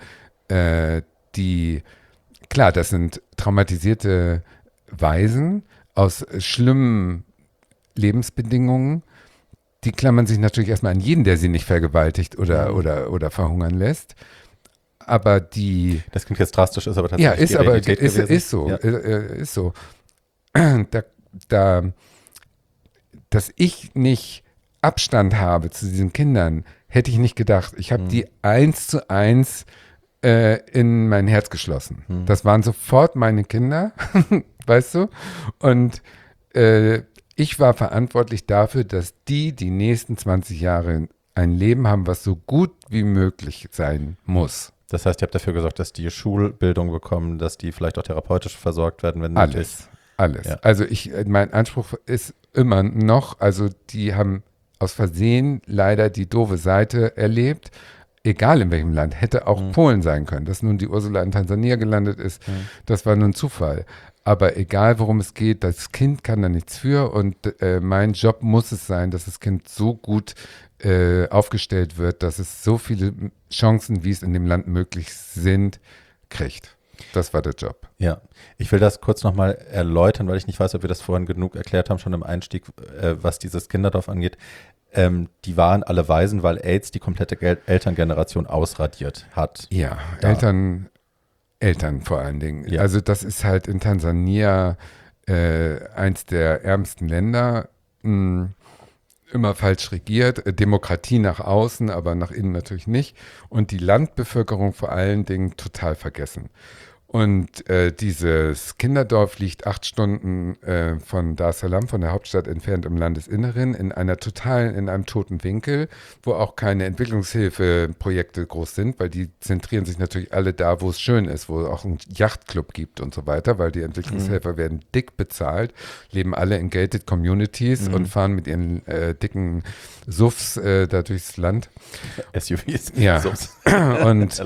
klar, das sind traumatisierte Waisen aus schlimmen Lebensbedingungen. Die klammern sich natürlich erstmal an jeden, der sie nicht vergewaltigt oder verhungern lässt. Aber das klingt jetzt drastisch, ist aber tatsächlich ist die Realität gewesen. Ist so. Ja. Ist so. Dass ich nicht Abstand habe zu diesen Kindern, hätte ich nicht gedacht. Ich habe die 1:1 in mein Herz geschlossen. Das waren sofort meine Kinder, weißt du? Und ich war verantwortlich dafür, dass die nächsten 20 Jahre ein Leben haben, was so gut wie möglich sein muss. Das heißt, ihr habt dafür gesorgt, dass die Schulbildung bekommen, dass die vielleicht auch therapeutisch versorgt werden, wenn nötig. Alles. Ja. Also mein Anspruch ist immer noch, also die haben aus Versehen leider die doofe Seite erlebt, egal in welchem Land, hätte auch Polen sein können. Dass nun die Ursula in Tansania gelandet ist, das war nun Zufall. Aber egal, worum es geht, das Kind kann da nichts für und mein Job muss es sein, dass das Kind so gut aufgestellt wird, dass es so viele Chancen, wie es in dem Land möglich sind, kriegt. Das war der Job. Ja, ich will das kurz nochmal erläutern, weil ich nicht weiß, ob wir das vorhin genug erklärt haben, schon im Einstieg, was dieses Kinderdorf angeht. Die waren alle Waisen, weil AIDS die komplette Elterngeneration ausradiert hat. Ja, Da. Eltern vor allen Dingen. Ja. Also das ist halt in Tansania eins der ärmsten Länder, immer falsch regiert, Demokratie nach außen, aber nach innen natürlich nicht und die Landbevölkerung vor allen Dingen total vergessen. Und dieses Kinderdorf liegt 8 Stunden von Dar es Salaam, von der Hauptstadt entfernt im Landesinneren, in einem toten Winkel, wo auch keine Entwicklungshilfeprojekte groß sind, weil die zentrieren sich natürlich alle da, wo es schön ist, wo es auch einen Yachtclub gibt und so weiter, weil die Entwicklungshelfer werden dick bezahlt, leben alle in gated communities und fahren mit ihren dicken Suffs da durchs Land. SUVs. Ja. So. Und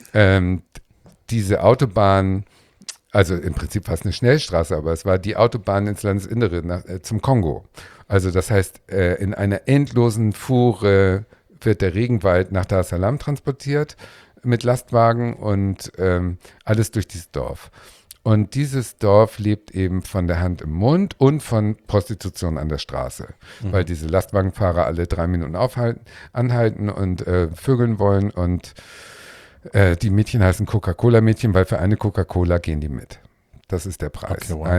diese Autobahn, also im Prinzip fast eine Schnellstraße, aber es war die Autobahn ins Landesinnere zum Kongo. Also das heißt, in einer endlosen Fuhre wird der Regenwald nach Dar es Salaam transportiert mit Lastwagen und alles durch dieses Dorf. Und dieses Dorf lebt eben von der Hand im Mund und von Prostitution an der Straße, weil diese Lastwagenfahrer alle 3 Minuten anhalten und vögeln wollen und die Mädchen heißen Coca-Cola-Mädchen, weil für eine Coca-Cola gehen die mit. Das ist der Preis. Okay, wow.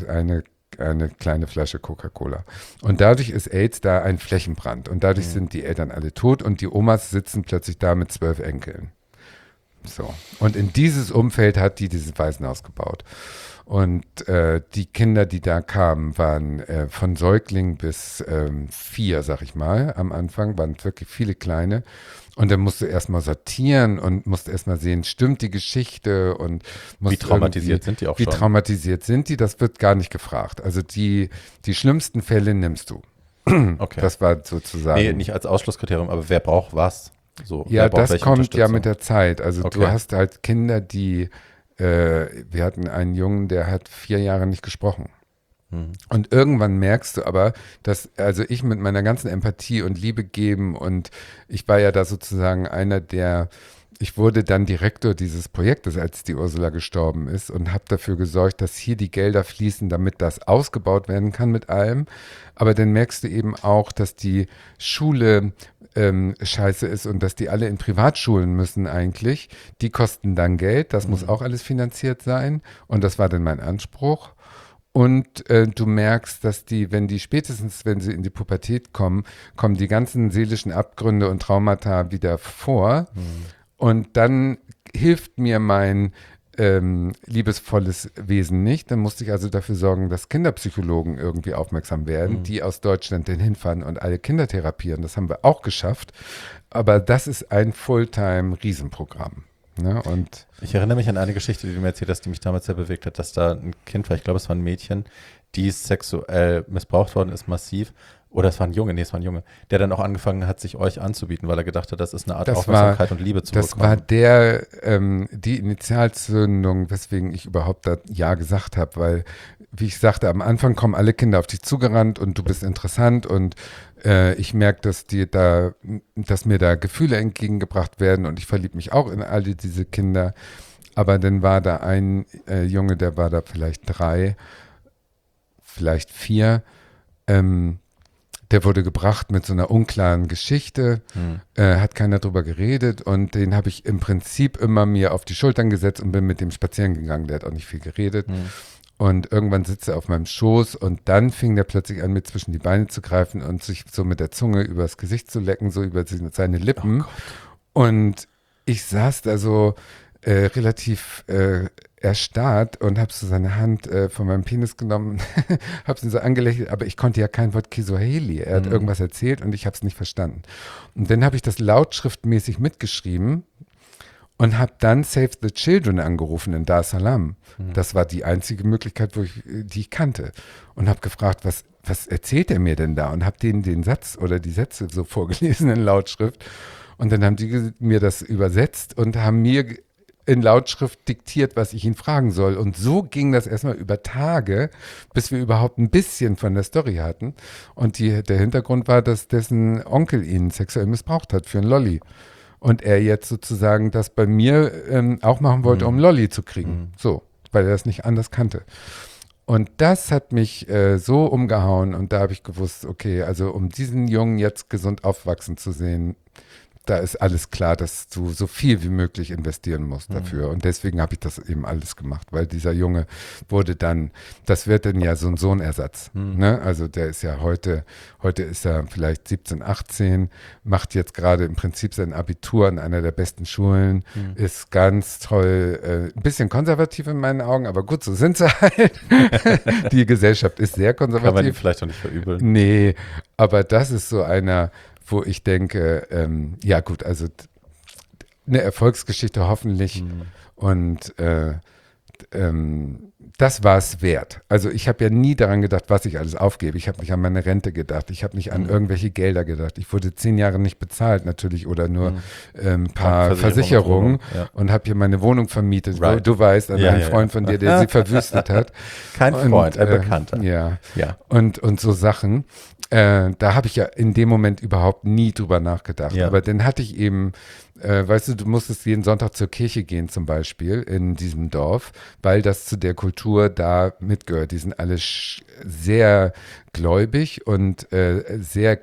Eine kleine Flasche Coca-Cola. Und dadurch ist AIDS da ein Flächenbrand und dadurch sind die Eltern alle tot und die Omas sitzen plötzlich da mit 12 Enkeln. So. Und in dieses Umfeld hat die dieses Waisenhaus gebaut. Und die Kinder, die da kamen, waren von Säugling bis 4, sag ich mal, am Anfang, waren wirklich viele kleine. Und dann musst du erstmal sortieren und musst erstmal sehen, stimmt die Geschichte und wie traumatisiert sind die auch wie schon? Wie traumatisiert sind die? Das wird gar nicht gefragt. Also die schlimmsten Fälle nimmst du. Okay. Das war sozusagen. Nee, nicht als Ausschlusskriterium, aber wer braucht was? So, ja, wer braucht das welche kommt ja Unterstützung? mit der Zeit. Also Okay. du hast halt Kinder, die, wir hatten einen Jungen, der hat 4 Jahre nicht gesprochen. Und irgendwann merkst du aber, dass, also ich mit meiner ganzen Empathie und Liebe geben und ich war ja da sozusagen ich wurde dann Direktor dieses Projektes, als die Ursula gestorben ist und habe dafür gesorgt, dass hier die Gelder fließen, damit das ausgebaut werden kann mit allem. Aber dann merkst du eben auch, dass die Schule scheiße ist und dass die alle in Privatschulen müssen eigentlich. Die kosten dann Geld, das muss auch alles finanziert sein und das war dann mein Anspruch. Und du merkst, dass wenn sie in die Pubertät kommen die ganzen seelischen Abgründe und Traumata wieder vor. Und dann hilft mir mein liebesvolles Wesen nicht. Dann musste ich also dafür sorgen, dass Kinderpsychologen irgendwie aufmerksam werden, die aus Deutschland dann hinfahren und alle Kinder therapieren. Das haben wir auch geschafft. Aber das ist ein Fulltime-Riesenprogramm. Ne? Und Ich erinnere mich an eine Geschichte, die du mir erzählt hast, die mich damals sehr bewegt hat, dass da ein Kind war, ich glaube, es war ein Mädchen, die sexuell missbraucht worden ist, massiv. Oder es war ein Junge, der dann auch angefangen hat, sich euch anzubieten, weil er gedacht hat, das ist eine Art Aufmerksamkeit und Liebe zu bekommen. Das war die Initialzündung, weswegen ich überhaupt da Ja gesagt habe, weil, wie ich sagte, am Anfang kommen alle Kinder auf dich zugerannt und du bist interessant und ich merke, dass mir da Gefühle entgegengebracht werden und ich verliebe mich auch in alle diese Kinder. Aber dann war da ein Junge, der war da vielleicht 3, vielleicht 4, der wurde gebracht mit so einer unklaren Geschichte, hat keiner drüber geredet und den habe ich im Prinzip immer mir auf die Schultern gesetzt und bin mit dem spazieren gegangen, der hat auch nicht viel geredet. Und irgendwann sitzt er auf meinem Schoß und dann fing der plötzlich an, mir zwischen die Beine zu greifen und sich so mit der Zunge übers Gesicht zu lecken, so über seine Lippen. Und ich saß da so relativ erstarrt und habe so seine Hand von meinem Penis genommen, habe ihn so angelächelt, aber ich konnte ja kein Wort Kiswahili. Er hat irgendwas erzählt und ich habe es nicht verstanden. Und dann habe ich das lautschriftmäßig mitgeschrieben und habe dann Save the Children angerufen in Dar es Salaam. Das war die einzige Möglichkeit, die ich kannte. Und habe gefragt, was erzählt er mir denn da? Und habe denen den Satz oder die Sätze so vorgelesen in Lautschrift. Und dann haben die mir das übersetzt und haben mir in Lautschrift diktiert, was ich ihn fragen soll. Und so ging das erstmal über Tage, bis wir überhaupt ein bisschen von der Story hatten. Und der Hintergrund war, dass dessen Onkel ihn sexuell missbraucht hat für einen Lolli. Und er jetzt sozusagen das bei mir auch machen wollte, um Lolli zu kriegen. So, weil er das nicht anders kannte. Und das hat mich so umgehauen. Und da habe ich gewusst, okay, also um diesen Jungen jetzt gesund aufwachsen zu sehen, da ist alles klar, dass du so viel wie möglich investieren musst dafür. Und deswegen habe ich das eben alles gemacht, weil dieser Junge das wird dann ja so ein Sohnersatz. Ne? Also der ist ja heute ist er vielleicht 17, 18, macht jetzt gerade im Prinzip sein Abitur an einer der besten Schulen, ist ganz toll, ein bisschen konservativ in meinen Augen, aber gut, so sind sie halt. Die Gesellschaft ist sehr konservativ. Kann man die vielleicht auch nicht verübeln. Nee, aber das ist so einer, wo ich denke, ja gut, also eine Erfolgsgeschichte hoffentlich und das war es wert. Also ich habe ja nie daran gedacht, was ich alles aufgebe. Ich habe nicht an meine Rente gedacht, ich habe nicht an irgendwelche Gelder gedacht. Ich wurde 10 Jahre nicht bezahlt natürlich oder nur ein paar Versicherungen und habe hier meine Wohnung vermietet. Right. Du weißt, an einen Freund von dir, der sie verwüstet hat. Kein Freund, ein Bekannter. Ja. Und so Sachen. Da habe ich ja in dem Moment überhaupt nie drüber nachgedacht. Ja. Aber dann hatte ich eben, weißt du musstest jeden Sonntag zur Kirche gehen zum Beispiel in diesem Dorf, weil das zu der Kultur da mitgehört. Die sind alle sehr gläubig und sehr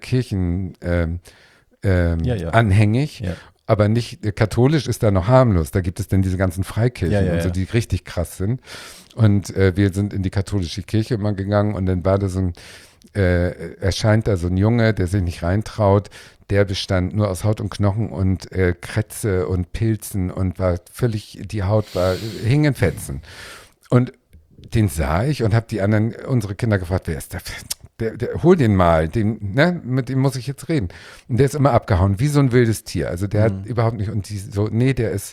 anhängig. Ja. Aber nicht, katholisch ist da noch harmlos. Da gibt es dann diese ganzen Freikirchen und so, die richtig krass sind. Und wir sind in die katholische Kirche immer gegangen und dann war da so ein, erscheint da so ein Junge, der sich nicht reintraut. Der bestand nur aus Haut und Knochen und Krätze und Pilzen und war völlig, die Haut hing in Fetzen. Und den sah ich und habe die anderen, unsere Kinder gefragt, wer ist der? Hol den mal, mit dem muss ich jetzt reden. Und der ist immer abgehauen, wie so ein wildes Tier. Also der hat überhaupt nicht, und die so, nee, der ist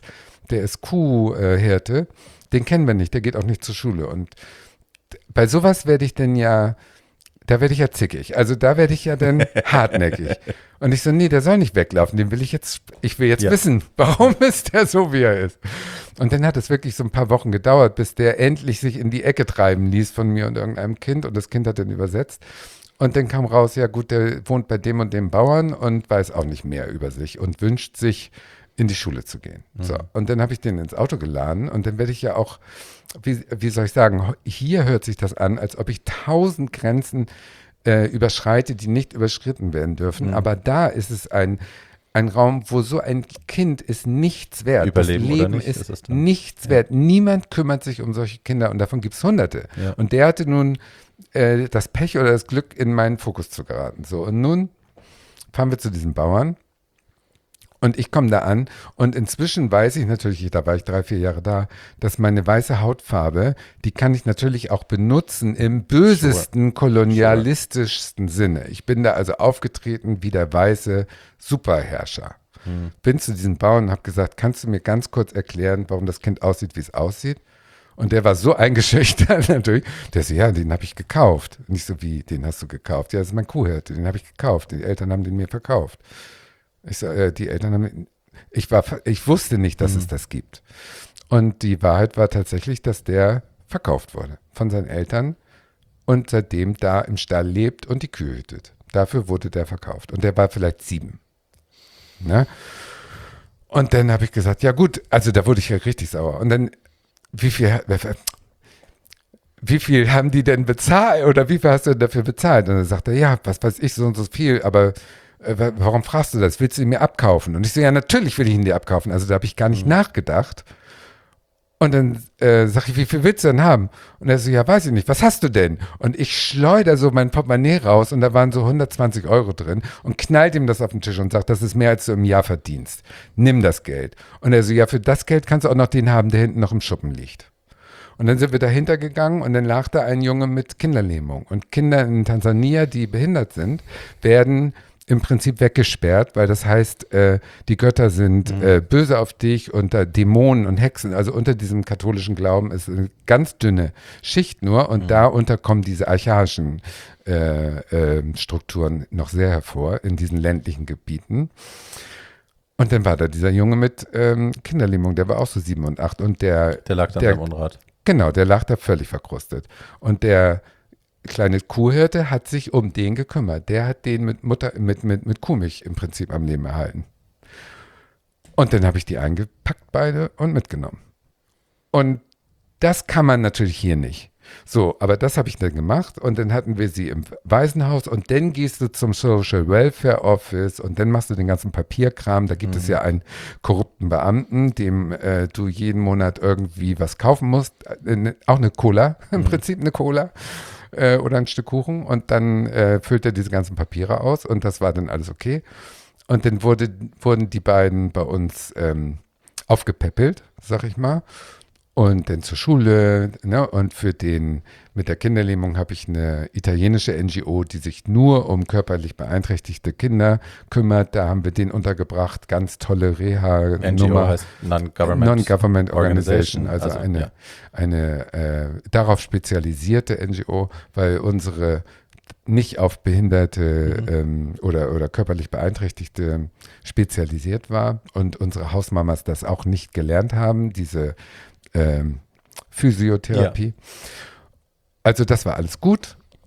Kuhhirte, den kennen wir nicht, der geht auch nicht zur Schule. Und bei sowas werde ich dann ja, da werde ich ja zickig. Also da werde ich ja dann hartnäckig. Und ich so, nee, der soll nicht weglaufen, ich will jetzt wissen, warum ist der so, wie er ist. Und dann hat es wirklich so ein paar Wochen gedauert, bis der endlich sich in die Ecke treiben ließ von mir und irgendeinem Kind. Und das Kind hat dann übersetzt. Und dann kam raus, ja gut, der wohnt bei dem und dem Bauern und weiß auch nicht mehr über sich und wünscht sich, in die Schule zu gehen. So. Und dann habe ich den ins Auto geladen und dann werde ich ja auch, wie soll ich sagen, hier hört sich das an, als ob ich 1000 Grenzen überschreite, die nicht überschritten werden dürfen. Aber da ist es ein Raum, wo so ein Kind ist nichts wert. Überleben das Leben oder nicht, ist es dann. nichts wert. Niemand kümmert sich um solche Kinder und davon gibt es Hunderte. Ja. Und der hatte nun das Pech oder das Glück, in meinen Fokus zu geraten. So, und nun fahren wir zu diesem Bauern. Und ich komme da an und inzwischen weiß ich natürlich, da war ich 3-4 Jahre da, dass meine weiße Hautfarbe, die kann ich natürlich auch benutzen im bösesten, kolonialistischsten Sinne. Ich bin da also aufgetreten wie der weiße Superherrscher. Bin zu diesem Bauern und habe gesagt, kannst du mir ganz kurz erklären, warum das Kind aussieht, wie es aussieht? Und der war so eingeschüchtert natürlich. Der so, ja, den habe ich gekauft. Nicht so wie, den hast du gekauft. Ja, das ist mein Kuhhirte, den habe ich gekauft. Die Eltern haben den mir verkauft. Ich so, die Eltern haben, ich wusste nicht, dass es das gibt. Und die Wahrheit war tatsächlich, dass der verkauft wurde von seinen Eltern und seitdem da im Stall lebt und die Kühe hütet. Dafür wurde der verkauft. Und der war vielleicht 7. Ne? Und dann habe ich gesagt, ja gut, also da wurde ich ja richtig sauer. Und dann, wie viel haben die denn bezahlt oder wie viel hast du denn dafür bezahlt? Und dann sagt er, ja, was weiß ich, so und so viel, aber warum fragst du das? Willst du ihn mir abkaufen? Und ich so, ja, natürlich will ich ihn dir abkaufen. Also da habe ich gar nicht nachgedacht. Und dann sage ich, wie viel willst du denn haben? Und er so, ja, weiß ich nicht, was hast du denn? Und ich schleudere so mein Portemonnaie raus und da waren so 120 € drin und knallt ihm das auf den Tisch und sagt, das ist mehr, als du im Jahr verdienst. Nimm das Geld. Und er so, ja, für das Geld kannst du auch noch den haben, der hinten noch im Schuppen liegt. Und dann sind wir dahinter gegangen und dann lag da ein Junge mit Kinderlähmung. Und Kinder in Tansania, die behindert sind, werden im Prinzip weggesperrt, weil das heißt, die Götter sind böse auf dich und Dämonen und Hexen. Also unter diesem katholischen Glauben ist eine ganz dünne Schicht nur und darunter kommen diese archaischen Strukturen noch sehr hervor in diesen ländlichen Gebieten. Und dann war da dieser Junge mit Kinderlähmung, der war auch so 7 und 8 und der lag dann beim Unrat. Genau, der lag da völlig verkrustet. Und der kleine Kuhhirte hat sich um den gekümmert. Der hat den mit Kuhmilch im Prinzip am Leben erhalten. Und dann habe ich die eingepackt beide und mitgenommen. Und das kann man natürlich hier nicht. So, aber das habe ich dann gemacht und dann hatten wir sie im Waisenhaus und dann gehst du zum Social Welfare Office und dann machst du den ganzen Papierkram. Da gibt es ja einen korrupten Beamten, dem du jeden Monat irgendwie was kaufen musst. Auch eine Cola, im Prinzip eine Cola. Oder ein Stück Kuchen und dann füllt er diese ganzen Papiere aus und das war dann alles okay. Und dann wurden die beiden bei uns aufgepäppelt, sag ich mal. Und dann zur Schule, ne? Und mit der Kinderlähmung habe ich eine italienische NGO, die sich nur um körperlich beeinträchtigte Kinder kümmert. Da haben wir den untergebracht, ganz tolle Reha-Nummer. NGO heißt Non-Government Organization, also ja. eine darauf spezialisierte NGO, weil unsere nicht auf Behinderte oder körperlich Beeinträchtigte spezialisiert war und unsere Hausmamas das auch nicht gelernt haben, diese Physiotherapie. Ja. Also das war alles gut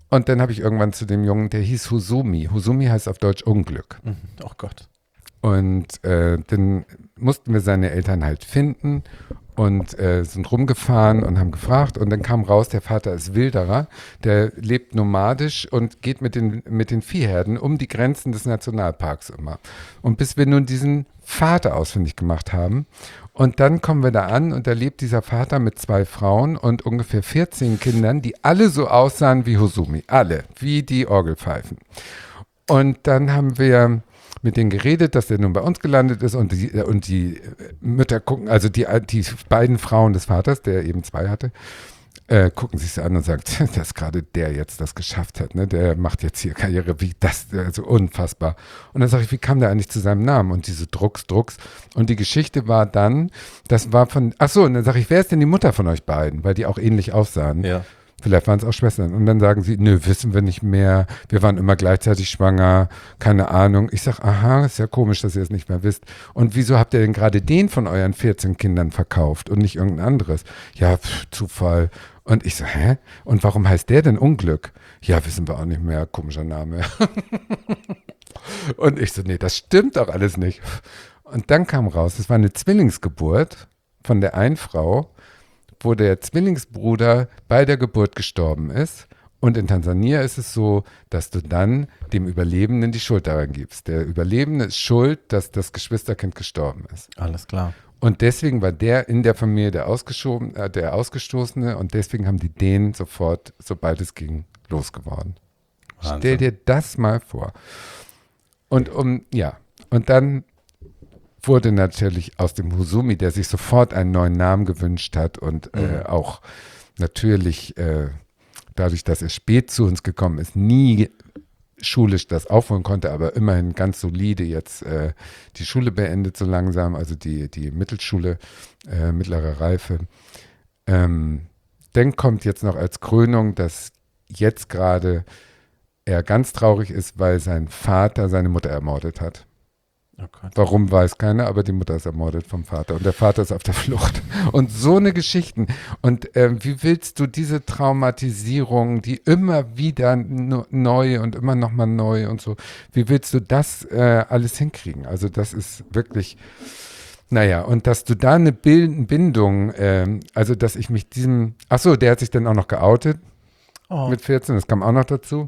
Und dann habe ich irgendwann zu dem Jungen, der hieß Husumi. Husumi heißt auf Deutsch Unglück. Oh Gott. Und dann mussten wir seine Eltern halt finden und sind rumgefahren und haben gefragt. Und dann kam raus, der Vater ist Wilderer, der lebt nomadisch und geht mit den Viehherden um die Grenzen des Nationalparks immer. Und bis wir nun diesen Vater ausfindig gemacht haben. Und dann kommen wir da an und da lebt dieser Vater mit 2 Frauen und ungefähr 14 Kindern, die alle so aussahen wie Husumi. Alle, wie die Orgelpfeifen. Und dann haben wir mit denen geredet, dass der nun bei uns gelandet ist und die Mütter gucken, also die beiden Frauen des Vaters, der eben 2 hatte, gucken sich so an und sagen, dass gerade der jetzt das geschafft hat, ne? Der macht jetzt hier Karriere, wie das, also unfassbar. Und dann sage ich, wie kam der eigentlich zu seinem Namen? Und diese Drucks. Und die Geschichte war dann, das war von, ach so, und dann sage ich, wer ist denn die Mutter von euch beiden? Weil die auch ähnlich aussahen. Ja. Vielleicht waren es auch Schwestern. Und dann sagen sie, nö, wissen wir nicht mehr. Wir waren immer gleichzeitig schwanger. Keine Ahnung. Ich sage, aha, ist ja komisch, dass ihr es nicht mehr wisst. Und wieso habt ihr denn gerade den von euren 14 Kindern verkauft und nicht irgendein anderes? Ja, Zufall. Und ich so, hä? Und warum heißt der denn Unglück? Ja, wissen wir auch nicht mehr. Komischer Name. Und ich so, nee, das stimmt doch alles nicht. Und dann kam raus, es war eine Zwillingsgeburt von der einen Frau, wo der Zwillingsbruder bei der Geburt gestorben ist. Und in Tansania ist es so, dass du dann dem Überlebenden die Schuld daran gibst. Der Überlebende ist schuld, dass das Geschwisterkind gestorben ist. Alles klar. Und deswegen war der in der Familie der Ausgestoßene und deswegen haben die den sofort, sobald es ging, losgeworden. Wahnsinn. Stell dir das mal vor. Und dann wurde natürlich aus dem Husumi, der sich sofort einen neuen Namen gewünscht hat und auch natürlich dadurch, dass er spät zu uns gekommen ist, nie schulisch das aufholen konnte, aber immerhin ganz solide jetzt die Schule beendet so langsam, also die Mittelschule, mittlere Reife. Dann kommt jetzt noch als Krönung, dass jetzt gerade er ganz traurig ist, weil sein Vater seine Mutter ermordet hat. Oh Gott. Warum, weiß keiner, aber die Mutter ist ermordet vom Vater und der Vater ist auf der Flucht. Und so eine Geschichten. Und wie willst du diese Traumatisierung, die immer wieder neu und immer nochmal neu und so, wie willst du das alles hinkriegen? Also das ist wirklich, naja, und dass du da eine Bindung, also dass ich mich der hat sich dann auch noch geoutet mit 14, das kam auch noch dazu,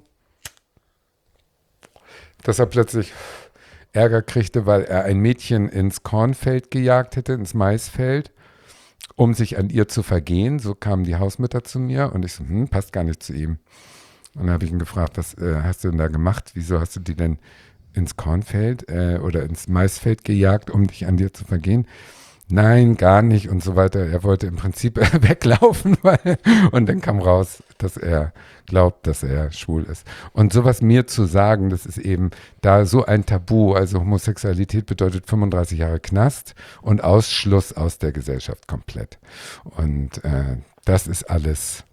dass er plötzlich Ärger kriegte, weil er ein Mädchen ins Kornfeld gejagt hätte, ins Maisfeld, um sich an ihr zu vergehen. So kamen die Hausmütter zu mir und ich so, passt gar nicht zu ihm. Und dann habe ich ihn gefragt, was hast du denn da gemacht? Wieso hast du die denn ins Kornfeld oder ins Maisfeld gejagt, um dich an dir zu vergehen? Nein, gar nicht und so weiter. Er wollte im Prinzip weglaufen, und dann kam raus, dass er glaubt, dass er schwul ist. Und sowas mir zu sagen, das ist eben da so ein Tabu. Also Homosexualität bedeutet 35 Jahre Knast und Ausschluss aus der Gesellschaft komplett. Und das ist alles.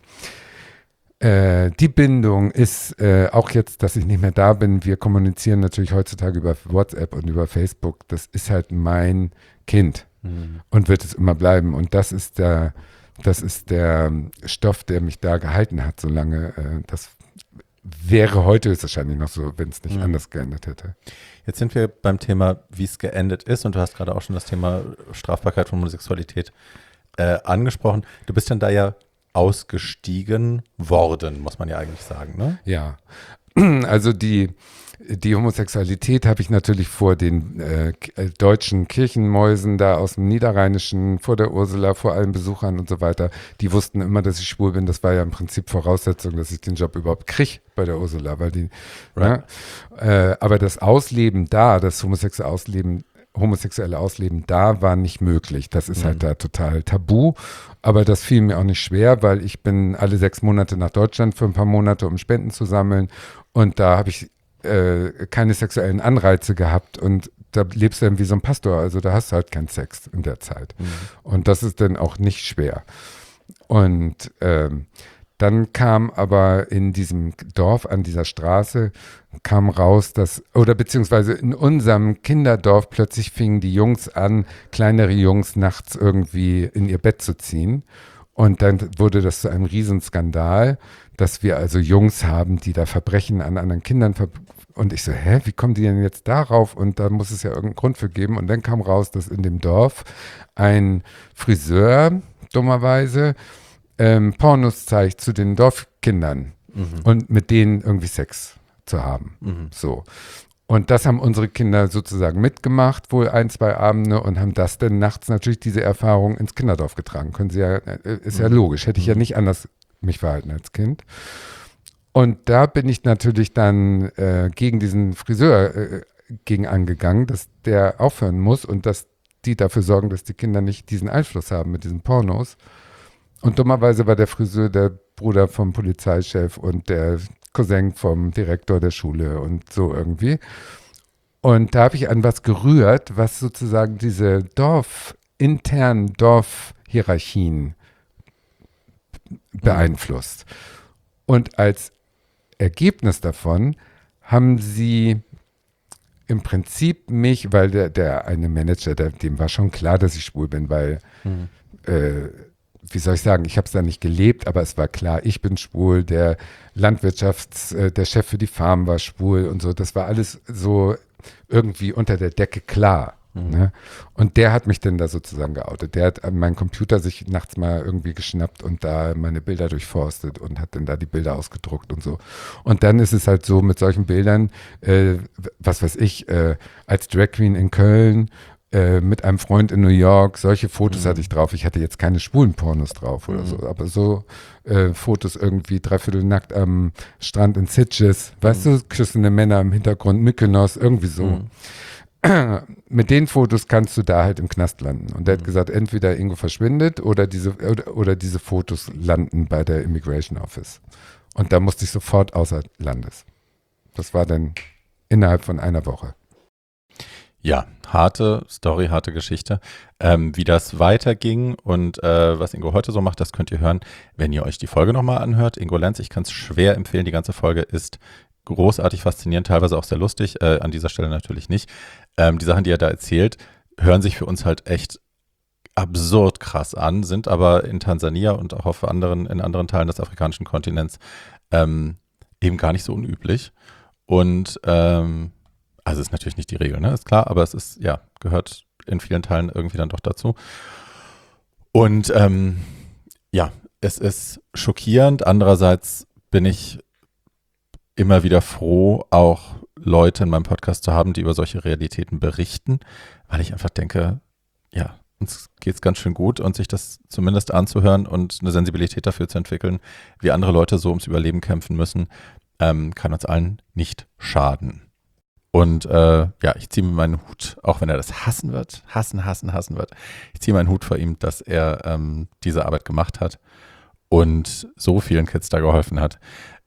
Die Bindung ist auch jetzt, dass ich nicht mehr da bin. Wir kommunizieren natürlich heutzutage über WhatsApp und über Facebook. Das ist halt mein Kind. Und wird es immer bleiben. Und das ist der Stoff, der mich da gehalten hat, so lange. Das wäre heute höchstwahrscheinlich noch so, wenn es nicht anders geendet hätte. Jetzt sind wir beim Thema, wie es geendet ist. Und du hast gerade auch schon das Thema Strafbarkeit von Homosexualität angesprochen. Du bist dann da ja ausgestiegen worden, muss man ja eigentlich sagen, ne? Ja, also die Homosexualität habe ich natürlich vor den deutschen Kirchenmäusen da aus dem Niederrheinischen, vor der Ursula, vor allen Besuchern und so weiter. Die wussten immer, dass ich schwul bin. Das war ja im Prinzip Voraussetzung, dass ich den Job überhaupt kriege bei der Ursula, weil die, Right. aber das Ausleben da, das homosexuelle Ausleben da war nicht möglich. Das ist halt da total tabu. Aber das fiel mir auch nicht schwer, weil ich bin alle 6 Monate nach Deutschland für ein paar Monate, um Spenden zu sammeln. Und da habe ich keine sexuellen Anreize gehabt. Und da lebst du dann wie so ein Pastor. Also da hast du halt keinen Sex in der Zeit. Und das ist dann auch nicht schwer. Und dann kam aber in diesem Dorf, an dieser Straße, kam raus, beziehungsweise in unserem Kinderdorf plötzlich fingen die Jungs an, kleinere Jungs nachts irgendwie in ihr Bett zu ziehen. Und dann wurde das zu einem Riesenskandal, dass wir also Jungs haben, die da Verbrechen an anderen Kindern und ich so, wie kommen die denn jetzt darauf? Und da muss es ja irgendeinen Grund für geben. Und dann kam raus, dass in dem Dorf ein Friseur, dummerweise, Pornos zeigt zu den Dorfkindern und mit denen irgendwie Sex zu haben. So. Und das haben unsere Kinder sozusagen mitgemacht, wohl 1, 2 Abende und haben das dann nachts natürlich diese Erfahrung ins Kinderdorf getragen. Können sie ja, ist ja logisch. Hätte ich ja nicht anders mich verhalten als Kind. Und da bin ich natürlich dann gegen diesen Friseur gegen angegangen, dass der aufhören muss und dass die dafür sorgen, dass die Kinder nicht diesen Einfluss haben mit diesen Pornos. Und dummerweise war der Friseur der Bruder vom Polizeichef und der Cousin vom Direktor der Schule und so irgendwie. Und da habe ich an was gerührt, was sozusagen diese internen Dorfhierarchien beeinflusst. Und als Ergebnis davon haben sie im Prinzip mich, weil der eine Manager, dem war schon klar, dass ich schwul bin, weil wie soll ich sagen, ich habe es da nicht gelebt, aber es war klar, ich bin schwul, der der Chef für die Farm war schwul und so, das war alles so irgendwie unter der Decke klar. Ne? Und der hat mich dann da sozusagen geoutet. Der hat an meinen Computer sich nachts mal irgendwie geschnappt und da meine Bilder durchforstet und hat dann da die Bilder ausgedruckt und so. Und dann ist es halt so mit solchen Bildern, was weiß ich, als Drag Queen in Köln, mit einem Freund in New York, solche Fotos hatte ich drauf. Ich hatte jetzt keine schwulen Pornos drauf oder so, aber so Fotos irgendwie dreiviertel nackt am Strand in Sitges, weißt du, küssende Männer im Hintergrund, Mykonos, irgendwie so. Mit den Fotos kannst du da halt im Knast landen. Und der hat gesagt, entweder Ingo verschwindet oder diese Fotos landen bei der Immigration Office. Und da musste ich sofort außer Landes. Das war dann innerhalb von einer Woche. Ja, harte Story, harte Geschichte. Wie das weiterging und was Ingo heute so macht, das könnt ihr hören, wenn ihr euch die Folge nochmal anhört. Ingo Lenz, ich kann es schwer empfehlen, die ganze Folge ist großartig faszinierend, teilweise auch sehr lustig, an dieser Stelle natürlich nicht. Die Sachen, die er da erzählt, hören sich für uns halt echt absurd krass an, sind aber in Tansania und auch in anderen Teilen des afrikanischen Kontinents eben gar nicht so unüblich. Und also ist natürlich nicht die Regel, ne? Ist klar, aber es ist, ja, gehört in vielen Teilen irgendwie dann doch dazu. Und ja, es ist schockierend. Andererseits bin ich immer wieder froh, auch Leute in meinem Podcast zu haben, die über solche Realitäten berichten, weil ich einfach denke, ja, uns geht es ganz schön gut und sich das zumindest anzuhören und eine Sensibilität dafür zu entwickeln, wie andere Leute so ums Überleben kämpfen müssen, kann uns allen nicht schaden. Und ja, ich ziehe mir meinen Hut, auch wenn er das hassen wird, hassen wird. Ich ziehe meinen Hut vor ihm, dass er diese Arbeit gemacht hat und so vielen Kids da geholfen hat.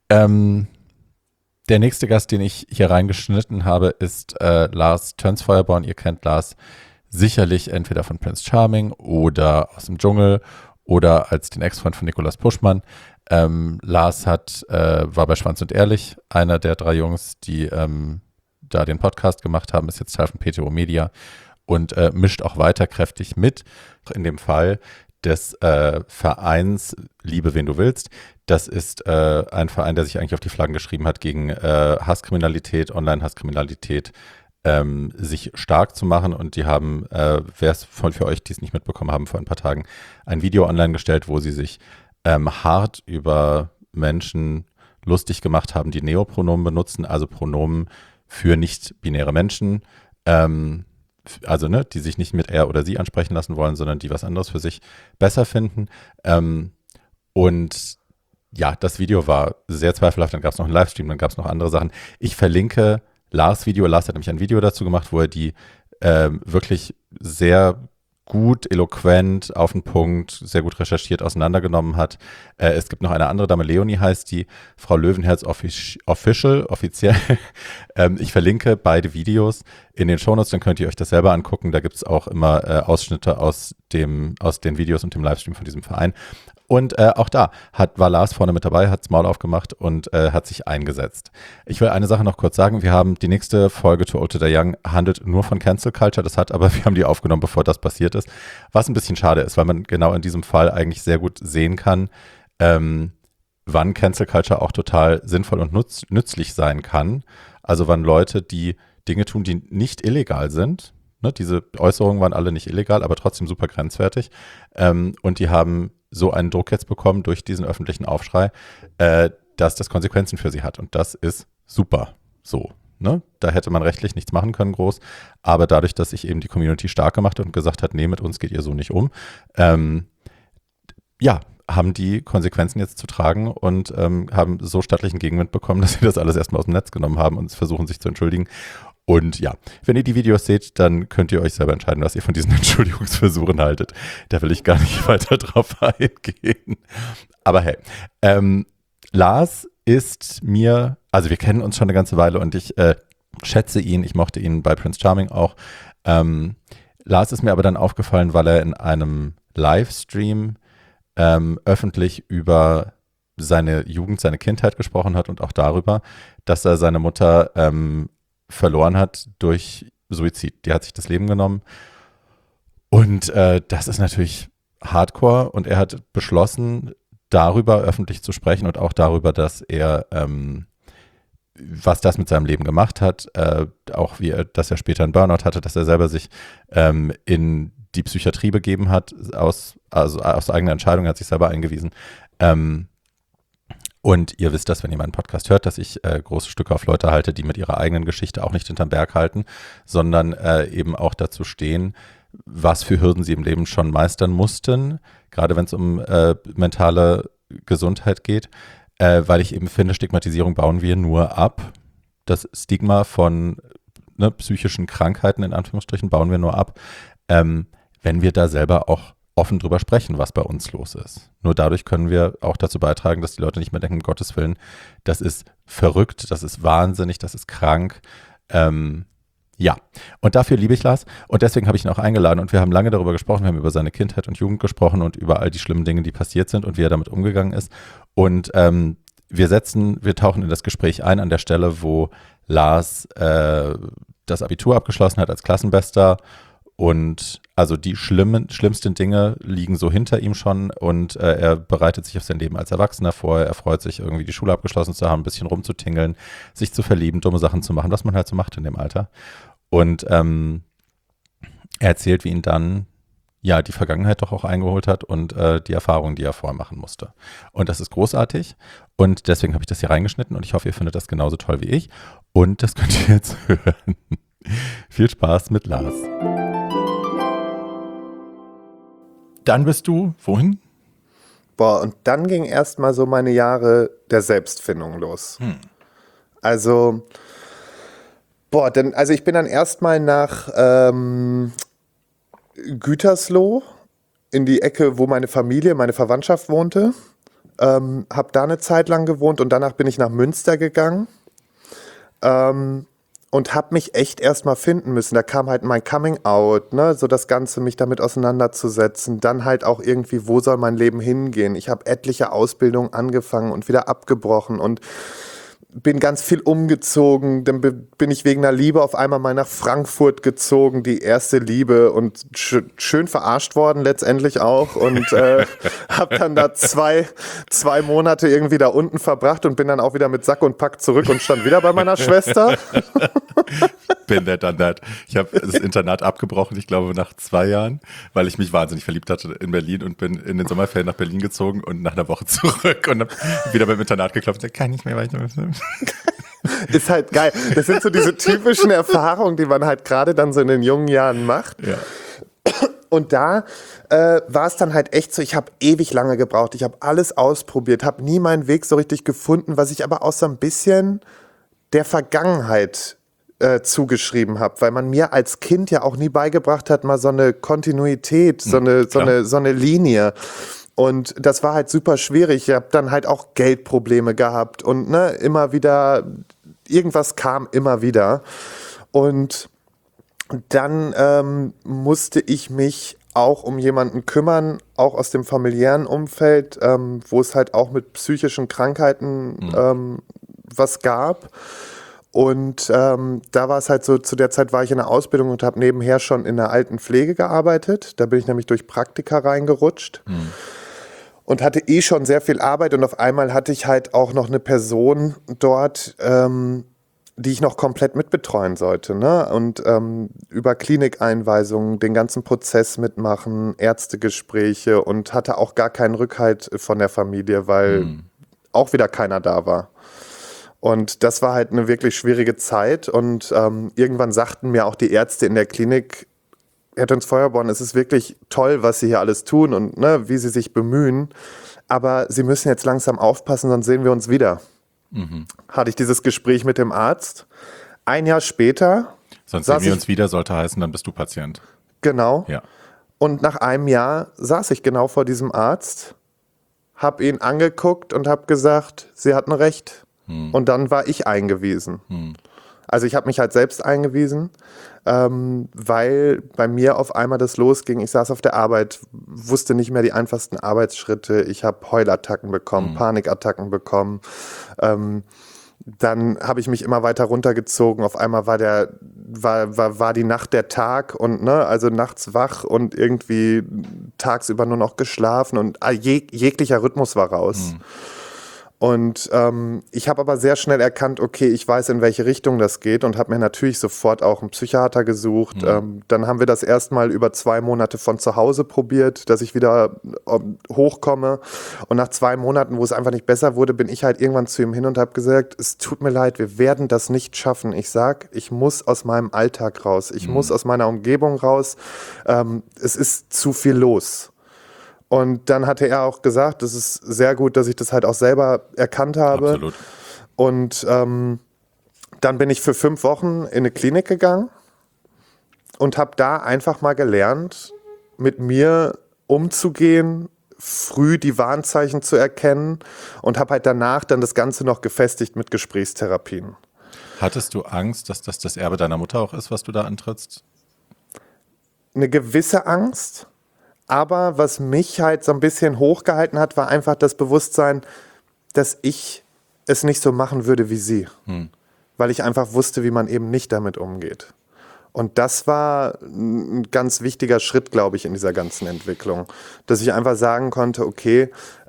Der nächste Gast, den ich hier reingeschnitten habe, ist Lars Tönsfeuerborn. Ihr kennt Lars sicherlich entweder von Prince Charming oder aus dem Dschungel oder als den Ex-Freund von Nikolaus Puschmann. Lars war bei Schwanz und Ehrlich einer der 3 Jungs, die da den Podcast gemacht haben, ist jetzt Teil von PTO Media und mischt auch weiter kräftig mit. In dem Fall des Vereins Liebe, wen du willst. Das ist ein Verein, der sich eigentlich auf die Flaggen geschrieben hat, gegen Hasskriminalität, Online-Hasskriminalität sich stark zu machen. Und die haben, wer es für euch, die es nicht mitbekommen haben, vor ein paar Tagen ein Video online gestellt, wo sie sich hart über Menschen lustig gemacht haben, die Neopronomen benutzen, also Pronomen für nicht-binäre Menschen, also die sich nicht mit er oder sie ansprechen lassen wollen, sondern die was anderes für sich besser finden. Und ja, das Video war sehr zweifelhaft, dann gab es noch einen Livestream, dann gab es noch andere Sachen. Ich verlinke Lars Video. Lars hat nämlich ein Video dazu gemacht, wo er die wirklich sehr gut, eloquent, auf den Punkt, sehr gut recherchiert auseinandergenommen hat. Es gibt noch eine andere Dame, Leonie heißt die, Frau Löwenherz offiziell. Ich verlinke beide Videos in den Shownotes, dann könnt ihr euch das selber angucken. Da gibt es auch immer Ausschnitte aus den Videos und dem Livestream von diesem Verein. Und auch da war Lars vorne mit dabei, hat das Maul aufgemacht und hat sich eingesetzt. Ich will eine Sache noch kurz sagen. Wir haben die nächste Folge Too Old to Die Young handelt nur von Cancel Culture. Wir haben die aufgenommen, bevor das passiert ist. Was ein bisschen schade ist, weil man genau in diesem Fall eigentlich sehr gut sehen kann, wann Cancel Culture auch total sinnvoll und nützlich sein kann. Also wann Leute, die Dinge tun, die nicht illegal sind, ne, diese Äußerungen waren alle nicht illegal, aber trotzdem super grenzwertig, und die haben so einen Druck jetzt bekommen durch diesen öffentlichen Aufschrei, dass das Konsequenzen für sie hat. Und das ist super so. Ne? Da hätte man rechtlich nichts machen können groß, aber dadurch, dass sich eben die Community stark gemacht hat und gesagt hat, nee, mit uns geht ihr so nicht um, haben die Konsequenzen jetzt zu tragen und haben so stattlichen Gegenwind bekommen, dass sie das alles erstmal aus dem Netz genommen haben und versuchen, sich zu entschuldigen. Und ja, wenn ihr die Videos seht, dann könnt ihr euch selber entscheiden, was ihr von diesen Entschuldigungsversuchen haltet. Da will ich gar nicht weiter drauf eingehen. Aber hey, Lars ist mir, also wir kennen uns schon eine ganze Weile und ich schätze ihn, ich mochte ihn bei Prince Charming auch. Lars ist mir aber dann aufgefallen, weil er in einem Livestream öffentlich über seine Jugend, seine Kindheit gesprochen hat und auch darüber, dass er seine Mutter verloren hat durch Suizid. Die hat sich das Leben genommen und das ist natürlich Hardcore und er hat beschlossen, darüber öffentlich zu sprechen und auch darüber, dass er was das mit seinem Leben gemacht hat, auch dass er später einen Burnout hatte, dass er selber sich in die Psychiatrie begeben hat, aus eigener Entscheidung, er hat sich selber eingewiesen. Und ihr wisst das, wenn ihr meinen Podcast hört, dass ich große Stücke auf Leute halte, die mit ihrer eigenen Geschichte auch nicht hinterm Berg halten, sondern eben auch dazu stehen, was für Hürden sie im Leben schon meistern mussten, gerade wenn es um mentale Gesundheit geht, weil ich eben finde, Stigmatisierung bauen wir nur ab. Das Stigma von psychischen Krankheiten, in Anführungsstrichen, bauen wir nur ab, wenn wir da selber auch offen drüber sprechen, was bei uns los ist. Nur dadurch können wir auch dazu beitragen, dass die Leute nicht mehr denken, um Gottes Willen, das ist verrückt, das ist wahnsinnig, das ist krank. Ja, und dafür liebe ich Lars und deswegen habe ich ihn auch eingeladen und wir haben lange darüber gesprochen, wir haben über seine Kindheit und Jugend gesprochen und über all die schlimmen Dinge, die passiert sind und wie er damit umgegangen ist. Und wir tauchen in das Gespräch ein an der Stelle, wo Lars das Abitur abgeschlossen hat als Klassenbester. Und also die schlimmsten Dinge liegen so hinter ihm schon und er bereitet sich auf sein Leben als Erwachsener vor. Er freut sich irgendwie, die Schule abgeschlossen zu haben, ein bisschen rumzutingeln, sich zu verlieben, dumme Sachen zu machen, was man halt so macht in dem Alter. Und er erzählt, wie ihn dann ja die Vergangenheit doch auch eingeholt hat und die Erfahrungen, die er vorher machen musste. Und das ist großartig und deswegen habe ich das hier reingeschnitten und ich hoffe, ihr findet das genauso toll wie ich. Und das könnt ihr jetzt hören. Viel Spaß mit Lars. Dann bist du, wohin? Und dann ging erstmal so meine Jahre der Selbstfindung los. Also, ich bin dann erstmal nach Gütersloh in die Ecke, wo meine Verwandtschaft wohnte. Habe da eine Zeit lang gewohnt und danach bin ich nach Münster gegangen. Und habe mich echt erstmal finden müssen. Da kam halt mein Coming Out, ne, so das Ganze, mich damit auseinanderzusetzen. Dann halt auch irgendwie, wo soll mein Leben hingehen? Ich habe etliche Ausbildungen angefangen und wieder abgebrochen und bin ganz viel umgezogen. Dann bin ich wegen einer Liebe auf einmal mal nach Frankfurt gezogen, die erste Liebe und schön verarscht worden letztendlich auch und habe dann da zwei Monate irgendwie da unten verbracht und bin dann auch wieder mit Sack und Pack zurück und stand wieder bei meiner Schwester. Bin that, done that. Ich habe das Internat abgebrochen, ich glaube nach 2 Jahren, weil ich mich wahnsinnig verliebt hatte in Berlin und bin in den Sommerferien nach Berlin gezogen und nach einer Woche zurück und habe wieder beim Internat geklopft und gesagt, kann nicht mehr weiter. Ist halt geil. Das sind so diese typischen Erfahrungen, die man halt gerade dann so in den jungen Jahren macht. Ja. Und da war es dann halt echt so, ich habe ewig lange gebraucht. Ich habe alles ausprobiert, habe nie meinen Weg so richtig gefunden, was ich aber auch so ein bisschen der Vergangenheit zugeschrieben habe, weil man mir als Kind ja auch nie beigebracht hat, mal so eine Kontinuität, so eine Linie. Und das war halt super schwierig. Ich habe dann halt auch Geldprobleme gehabt und immer wieder, irgendwas kam immer wieder. Und dann musste ich mich auch um jemanden kümmern, auch aus dem familiären Umfeld, wo es halt auch mit psychischen Krankheiten was gab. Und da war es halt so, zu der Zeit war ich in der Ausbildung und habe nebenher schon in der alten Pflege gearbeitet. Da bin ich nämlich durch Praktika reingerutscht und hatte schon sehr viel Arbeit. Und auf einmal hatte ich halt auch noch eine Person dort, die ich noch komplett mitbetreuen sollte. Ne? Und über Klinikeinweisungen den ganzen Prozess mitmachen, Ärztegespräche und hatte auch gar keinen Rückhalt von der Familie, weil auch wieder keiner da war. Und das war halt eine wirklich schwierige Zeit und irgendwann sagten mir auch die Ärzte in der Klinik, Herr Töns-Feuerborn, es ist wirklich toll, was Sie hier alles tun und ne, wie Sie sich bemühen, aber Sie müssen jetzt langsam aufpassen, sonst sehen wir uns wieder. Hatte ich dieses Gespräch mit dem Arzt. Ein Jahr später Sonst sehen wir uns wieder, sollte heißen, dann bist du Patient. Genau. Ja. Und nach einem Jahr saß ich genau vor diesem Arzt, habe ihn angeguckt und habe gesagt, Sie hatten recht. Und dann war ich eingewiesen. Also ich habe mich halt selbst eingewiesen, weil bei mir auf einmal das losging. Ich saß auf der Arbeit, wusste nicht mehr die einfachsten Arbeitsschritte. Ich habe Heulattacken bekommen, Panikattacken bekommen. Dann habe ich mich immer weiter runtergezogen. Auf einmal war die Nacht der Tag und ne, also nachts wach und irgendwie tagsüber nur noch geschlafen und jeglicher Rhythmus war raus. Und ich habe aber sehr schnell erkannt, okay, ich weiß, in welche Richtung das geht und habe mir natürlich sofort auch einen Psychiater gesucht. Dann haben wir das erstmal über 2 Monate von zu Hause probiert, dass ich wieder hochkomme. Und nach 2 Monaten, wo es einfach nicht besser wurde, bin ich halt irgendwann zu ihm hin und habe gesagt, es tut mir leid, wir werden das nicht schaffen. Ich sag, ich muss aus meinem Alltag raus. Ich muss aus meiner Umgebung raus. Es ist zu viel los. Und dann hatte er auch gesagt, das ist sehr gut, dass ich das halt auch selber erkannt habe. Absolut. Und dann bin ich für 5 Wochen in eine Klinik gegangen und habe da einfach mal gelernt, mit mir umzugehen, früh die Warnzeichen zu erkennen und habe halt danach dann das Ganze noch gefestigt mit Gesprächstherapien. Hattest du Angst, dass das das Erbe deiner Mutter auch ist, was du da antrittst? Eine gewisse Angst. Aber was mich halt so ein bisschen hochgehalten hat, war einfach das Bewusstsein, dass ich es nicht so machen würde wie sie. Weil ich einfach wusste, wie man eben nicht damit umgeht. Und das war ein ganz wichtiger Schritt, glaube ich, in dieser ganzen Entwicklung. Dass ich einfach sagen konnte, okay,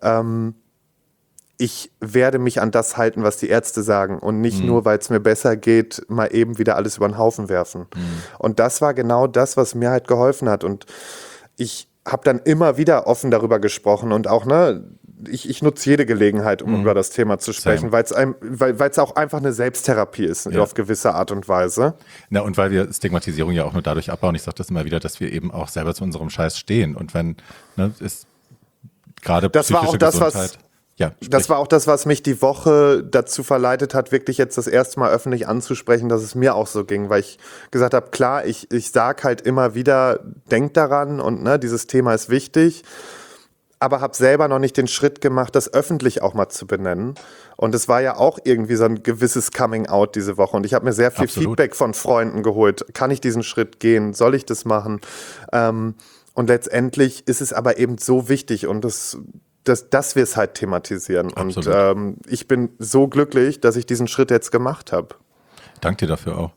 ich werde mich an das halten, was die Ärzte sagen und nicht nur, weil es mir besser geht, mal eben wieder alles über den Haufen werfen. Und das war genau das, was mir halt geholfen hat. Und ich habe dann immer wieder offen darüber gesprochen und auch, ne, ich nutze jede Gelegenheit, um über das Thema zu sprechen, weil es auch einfach eine Selbsttherapie ist, auf gewisse Art und Weise. Na, und weil wir Stigmatisierung ja auch nur dadurch abbauen, ich sage das immer wieder, dass wir eben auch selber zu unserem Scheiß stehen. Und wenn, ne, ist gerade psychische Gesundheit. Das war auch das, was mich die Woche dazu verleitet hat, wirklich jetzt das erste Mal öffentlich anzusprechen, dass es mir auch so ging, weil ich gesagt habe, klar, ich sage halt immer wieder, denk daran und ne, dieses Thema ist wichtig, aber habe selber noch nicht den Schritt gemacht, das öffentlich auch mal zu benennen. Und es war ja auch irgendwie so ein gewisses Coming-out diese Woche und ich habe mir sehr viel Feedback von Freunden geholt. Kann ich diesen Schritt gehen? Soll ich das machen? Und letztendlich ist es aber eben so wichtig und dass wir es halt thematisieren. Absolut. Und ich bin so glücklich, dass ich diesen Schritt jetzt gemacht habe. Danke dir dafür auch.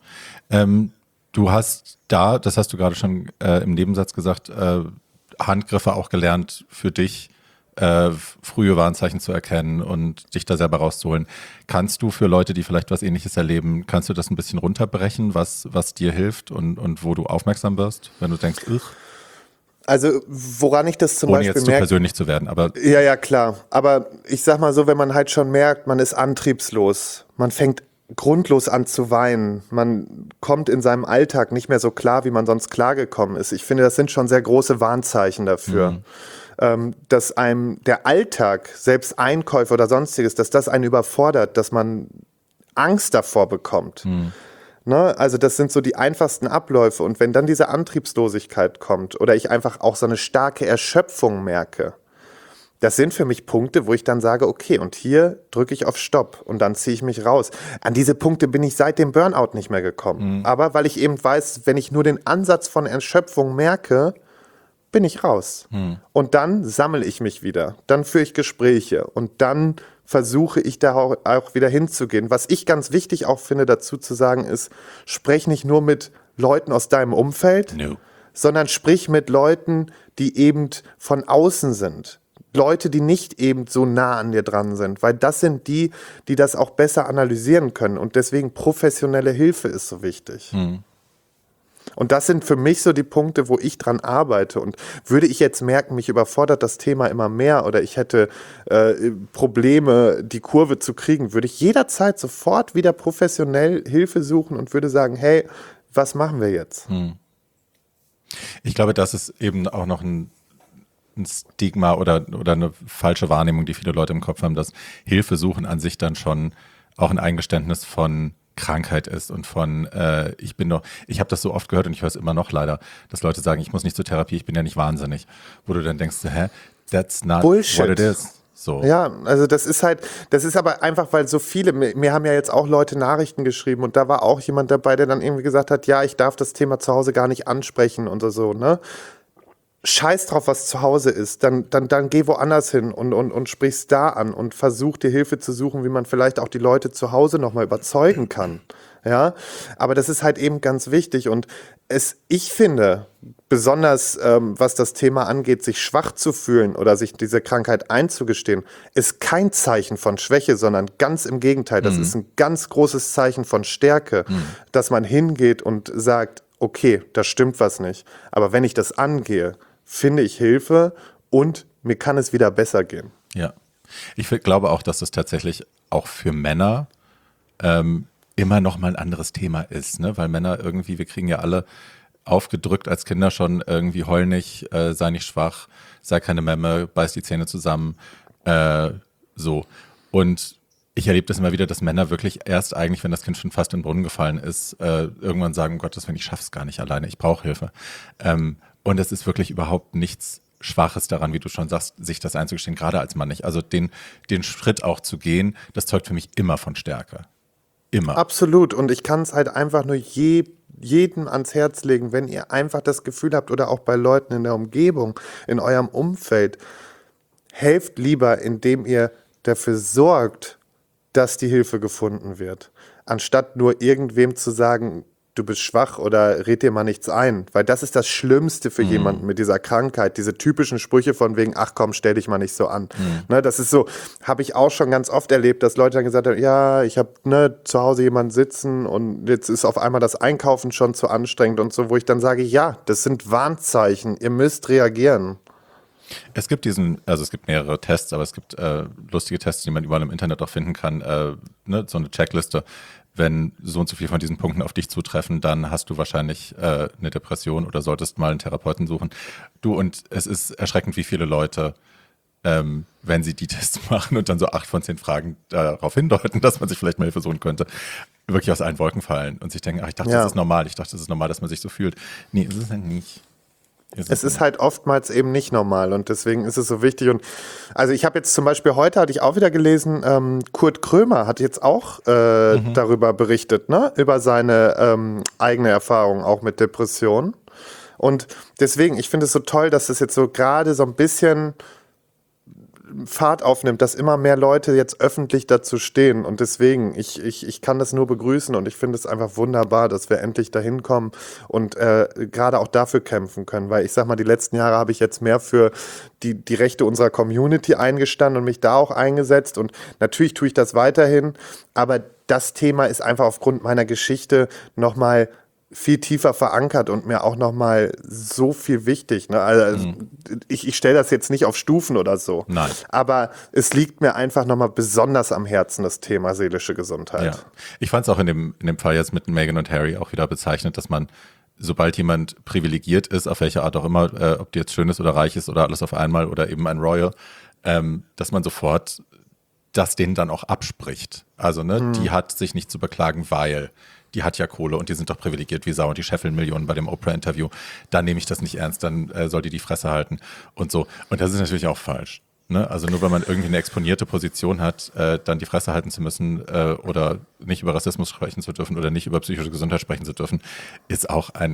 Du hast da, das hast du gerade schon im Nebensatz gesagt, Handgriffe auch gelernt für dich, frühe Warnzeichen zu erkennen und dich da selber rauszuholen. Kannst du für Leute, die vielleicht was Ähnliches erleben, kannst du das ein bisschen runterbrechen, was dir hilft und wo du aufmerksam wirst, wenn du denkst, Also woran ich das zum ohne Beispiel jetzt zu persönlich zu werden, aber Ja, klar. Aber ich sag mal so, wenn man halt schon merkt, man ist antriebslos, man fängt grundlos an zu weinen, man kommt in seinem Alltag nicht mehr so klar, wie man sonst klargekommen ist. Ich finde, das sind schon sehr große Warnzeichen dafür. Dass einem der Alltag, selbst Einkäufe oder sonstiges, dass das einen überfordert, dass man Angst davor bekommt. Ne? Also das sind so die einfachsten Abläufe. Und wenn dann diese Antriebslosigkeit kommt oder ich einfach auch so eine starke Erschöpfung merke, das sind für mich Punkte, wo ich dann sage, okay, und hier drücke ich auf Stopp und dann ziehe ich mich raus. An diese Punkte bin ich seit dem Burnout nicht mehr gekommen. Aber weil ich eben weiß, wenn ich nur den Ansatz von Erschöpfung merke, bin ich raus. Und dann sammle ich mich wieder. Dann führe ich Gespräche und dann versuche ich da auch wieder hinzugehen. Was ich ganz wichtig auch finde, dazu zu sagen, ist, sprech nicht nur mit Leuten aus deinem Umfeld, sondern sprich mit Leuten, die eben von außen sind. Leute, die nicht eben so nah an dir dran sind, weil das sind die, die das auch besser analysieren können. Und deswegen professionelle Hilfe ist so wichtig. Und das sind für mich so die Punkte, wo ich dran arbeite. Und würde ich jetzt merken, mich überfordert das Thema immer mehr oder ich hätte Probleme, die Kurve zu kriegen, würde ich jederzeit sofort wieder professionell Hilfe suchen und würde sagen, hey, was machen wir jetzt? Ich glaube, das ist eben auch noch ein Stigma oder eine falsche Wahrnehmung, die viele Leute im Kopf haben, dass Hilfe suchen an sich dann schon auch ein Eingeständnis von Krankheit ist und von ich habe das so oft gehört und ich höre es immer noch leider, dass Leute sagen, ich muss nicht zur Therapie, ich bin ja nicht wahnsinnig. Wo du dann denkst, that's not Bullshit. what it is. So. Ja, also das ist aber einfach, weil so viele, mir haben ja jetzt auch Leute Nachrichten geschrieben und da war auch jemand dabei, der dann irgendwie gesagt hat, ja, ich darf das Thema zu Hause gar nicht ansprechen und so, ne? Scheiß drauf, was zu Hause ist, dann geh woanders hin und sprich's da an und versuch dir Hilfe zu suchen, wie man vielleicht auch die Leute zu Hause nochmal überzeugen kann. Ja, aber das ist halt eben ganz wichtig und ich finde, besonders was das Thema angeht, sich schwach zu fühlen oder sich diese Krankheit einzugestehen, ist kein Zeichen von Schwäche, sondern ganz im Gegenteil. Das ist ein ganz großes Zeichen von Stärke, dass man hingeht und sagt, okay, da stimmt was nicht. Aber wenn ich das angehe, finde ich Hilfe und mir kann es wieder besser gehen. Ja, ich glaube auch, dass das tatsächlich auch für Männer immer noch mal ein anderes Thema ist, ne? Weil Männer irgendwie, wir kriegen ja alle aufgedrückt als Kinder schon irgendwie heul nicht, sei nicht schwach, sei keine Memme, beiß die Zähne zusammen, so. Und ich erlebe das immer wieder, dass Männer wirklich erst eigentlich, wenn das Kind schon fast in den Brunnen gefallen ist, irgendwann sagen, um Gottes Willen, ich schaff's gar nicht alleine, ich brauche Hilfe. Und es ist wirklich überhaupt nichts Schwaches daran, wie du schon sagst, sich das einzugestehen, gerade als Mann nicht. Also den Schritt auch zu gehen, das zeugt für mich immer von Stärke. Immer. Absolut. Und ich kann es halt einfach nur jedem ans Herz legen, wenn ihr einfach das Gefühl habt oder auch bei Leuten in der Umgebung, in eurem Umfeld, helft lieber, indem ihr dafür sorgt, dass die Hilfe gefunden wird, anstatt nur irgendwem zu sagen, du bist schwach oder red dir mal nichts ein. Weil das ist das Schlimmste für jemanden mit dieser Krankheit. Diese typischen Sprüche von wegen, ach komm, stell dich mal nicht so an. Ne, das ist so, habe ich auch schon ganz oft erlebt, dass Leute dann gesagt haben, ja, ich habe zu Hause jemanden sitzen und jetzt ist auf einmal das Einkaufen schon zu anstrengend und so, wo ich dann sage, ja, das sind Warnzeichen, ihr müsst reagieren. Es gibt es gibt mehrere Tests, aber es gibt lustige Tests, die man überall im Internet auch finden kann, so eine Checkliste. Wenn so und so viel von diesen Punkten auf dich zutreffen, dann hast du wahrscheinlich eine Depression oder solltest mal einen Therapeuten suchen. Und es ist erschreckend, wie viele Leute, wenn sie die Tests machen und dann so 8 von 10 Fragen darauf hindeuten, dass man sich vielleicht mal Hilfe suchen könnte, wirklich aus allen Wolken fallen und sich denken, ach, ich dachte, das ist normal. Ich dachte, das ist normal, dass man sich so fühlt. Nee, ist es halt nicht. Es ist halt oftmals eben nicht normal und deswegen ist es so wichtig. Und also ich habe jetzt zum Beispiel heute, hatte ich auch wieder gelesen, Kurt Krömer hat jetzt auch darüber berichtet, ne? Über seine eigene Erfahrung auch mit Depressionen. Und deswegen, ich finde es so toll, dass es jetzt so gerade so ein bisschen Fahrt aufnimmt, dass immer mehr Leute jetzt öffentlich dazu stehen und deswegen, ich kann das nur begrüßen und ich finde es einfach wunderbar, dass wir endlich dahin kommen und gerade auch dafür kämpfen können, weil ich sag mal, die letzten Jahre habe ich jetzt mehr für die Rechte unserer Community eingestanden und mich da auch eingesetzt und natürlich tue ich das weiterhin, aber das Thema ist einfach aufgrund meiner Geschichte nochmal viel tiefer verankert und mir auch nochmal so viel wichtig. Ne? Also ich stelle das jetzt nicht auf Stufen oder so. Nein. Aber es liegt mir einfach nochmal besonders am Herzen, das Thema seelische Gesundheit. Ja. Ich fand es auch in dem Fall jetzt mit Meghan und Harry auch wieder bezeichnet, dass man, sobald jemand privilegiert ist, auf welche Art auch immer, ob die jetzt schön ist oder reich ist oder alles auf einmal oder eben ein Royal, dass man sofort das denen dann auch abspricht. Also die hat sich nicht zu beklagen, weil die hat ja Kohle und die sind doch privilegiert wie Sau und die scheffeln Millionen bei dem Oprah-Interview. Da nehme ich das nicht ernst, dann soll die Fresse halten und so. Und das ist natürlich auch falsch. Ne? Also nur weil man irgendwie eine exponierte Position hat, dann die Fresse halten zu müssen oder nicht über Rassismus sprechen zu dürfen oder nicht über psychische Gesundheit sprechen zu dürfen, ist auch ein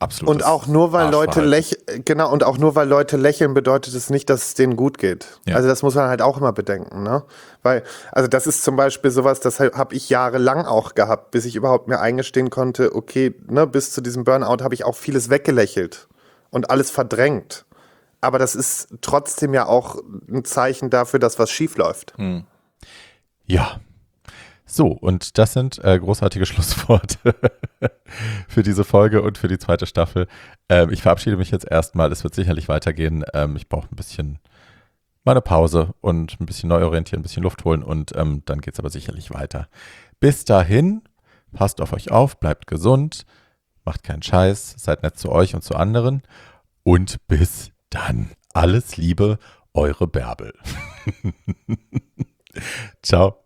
absolut. Und auch nur weil Leute lächeln, bedeutet es nicht, dass es denen gut geht. Ja. Also das muss man halt auch immer bedenken, ne? Weil, also das ist zum Beispiel sowas, das habe ich jahrelang auch gehabt, bis ich überhaupt mir eingestehen konnte, okay, ne, bis zu diesem Burnout habe ich auch vieles weggelächelt und alles verdrängt. Aber das ist trotzdem ja auch ein Zeichen dafür, dass was schief läuft. Ja. So, und das sind großartige Schlussworte für diese Folge und für die zweite Staffel. Ich verabschiede mich jetzt erstmal. Es wird sicherlich weitergehen. Ich brauche ein bisschen mal eine Pause und ein bisschen neu orientieren, ein bisschen Luft holen und dann geht es aber sicherlich weiter. Bis dahin, passt auf euch auf, bleibt gesund, macht keinen Scheiß, seid nett zu euch und zu anderen und bis dann. Alles Liebe, eure Bärbel. Ciao.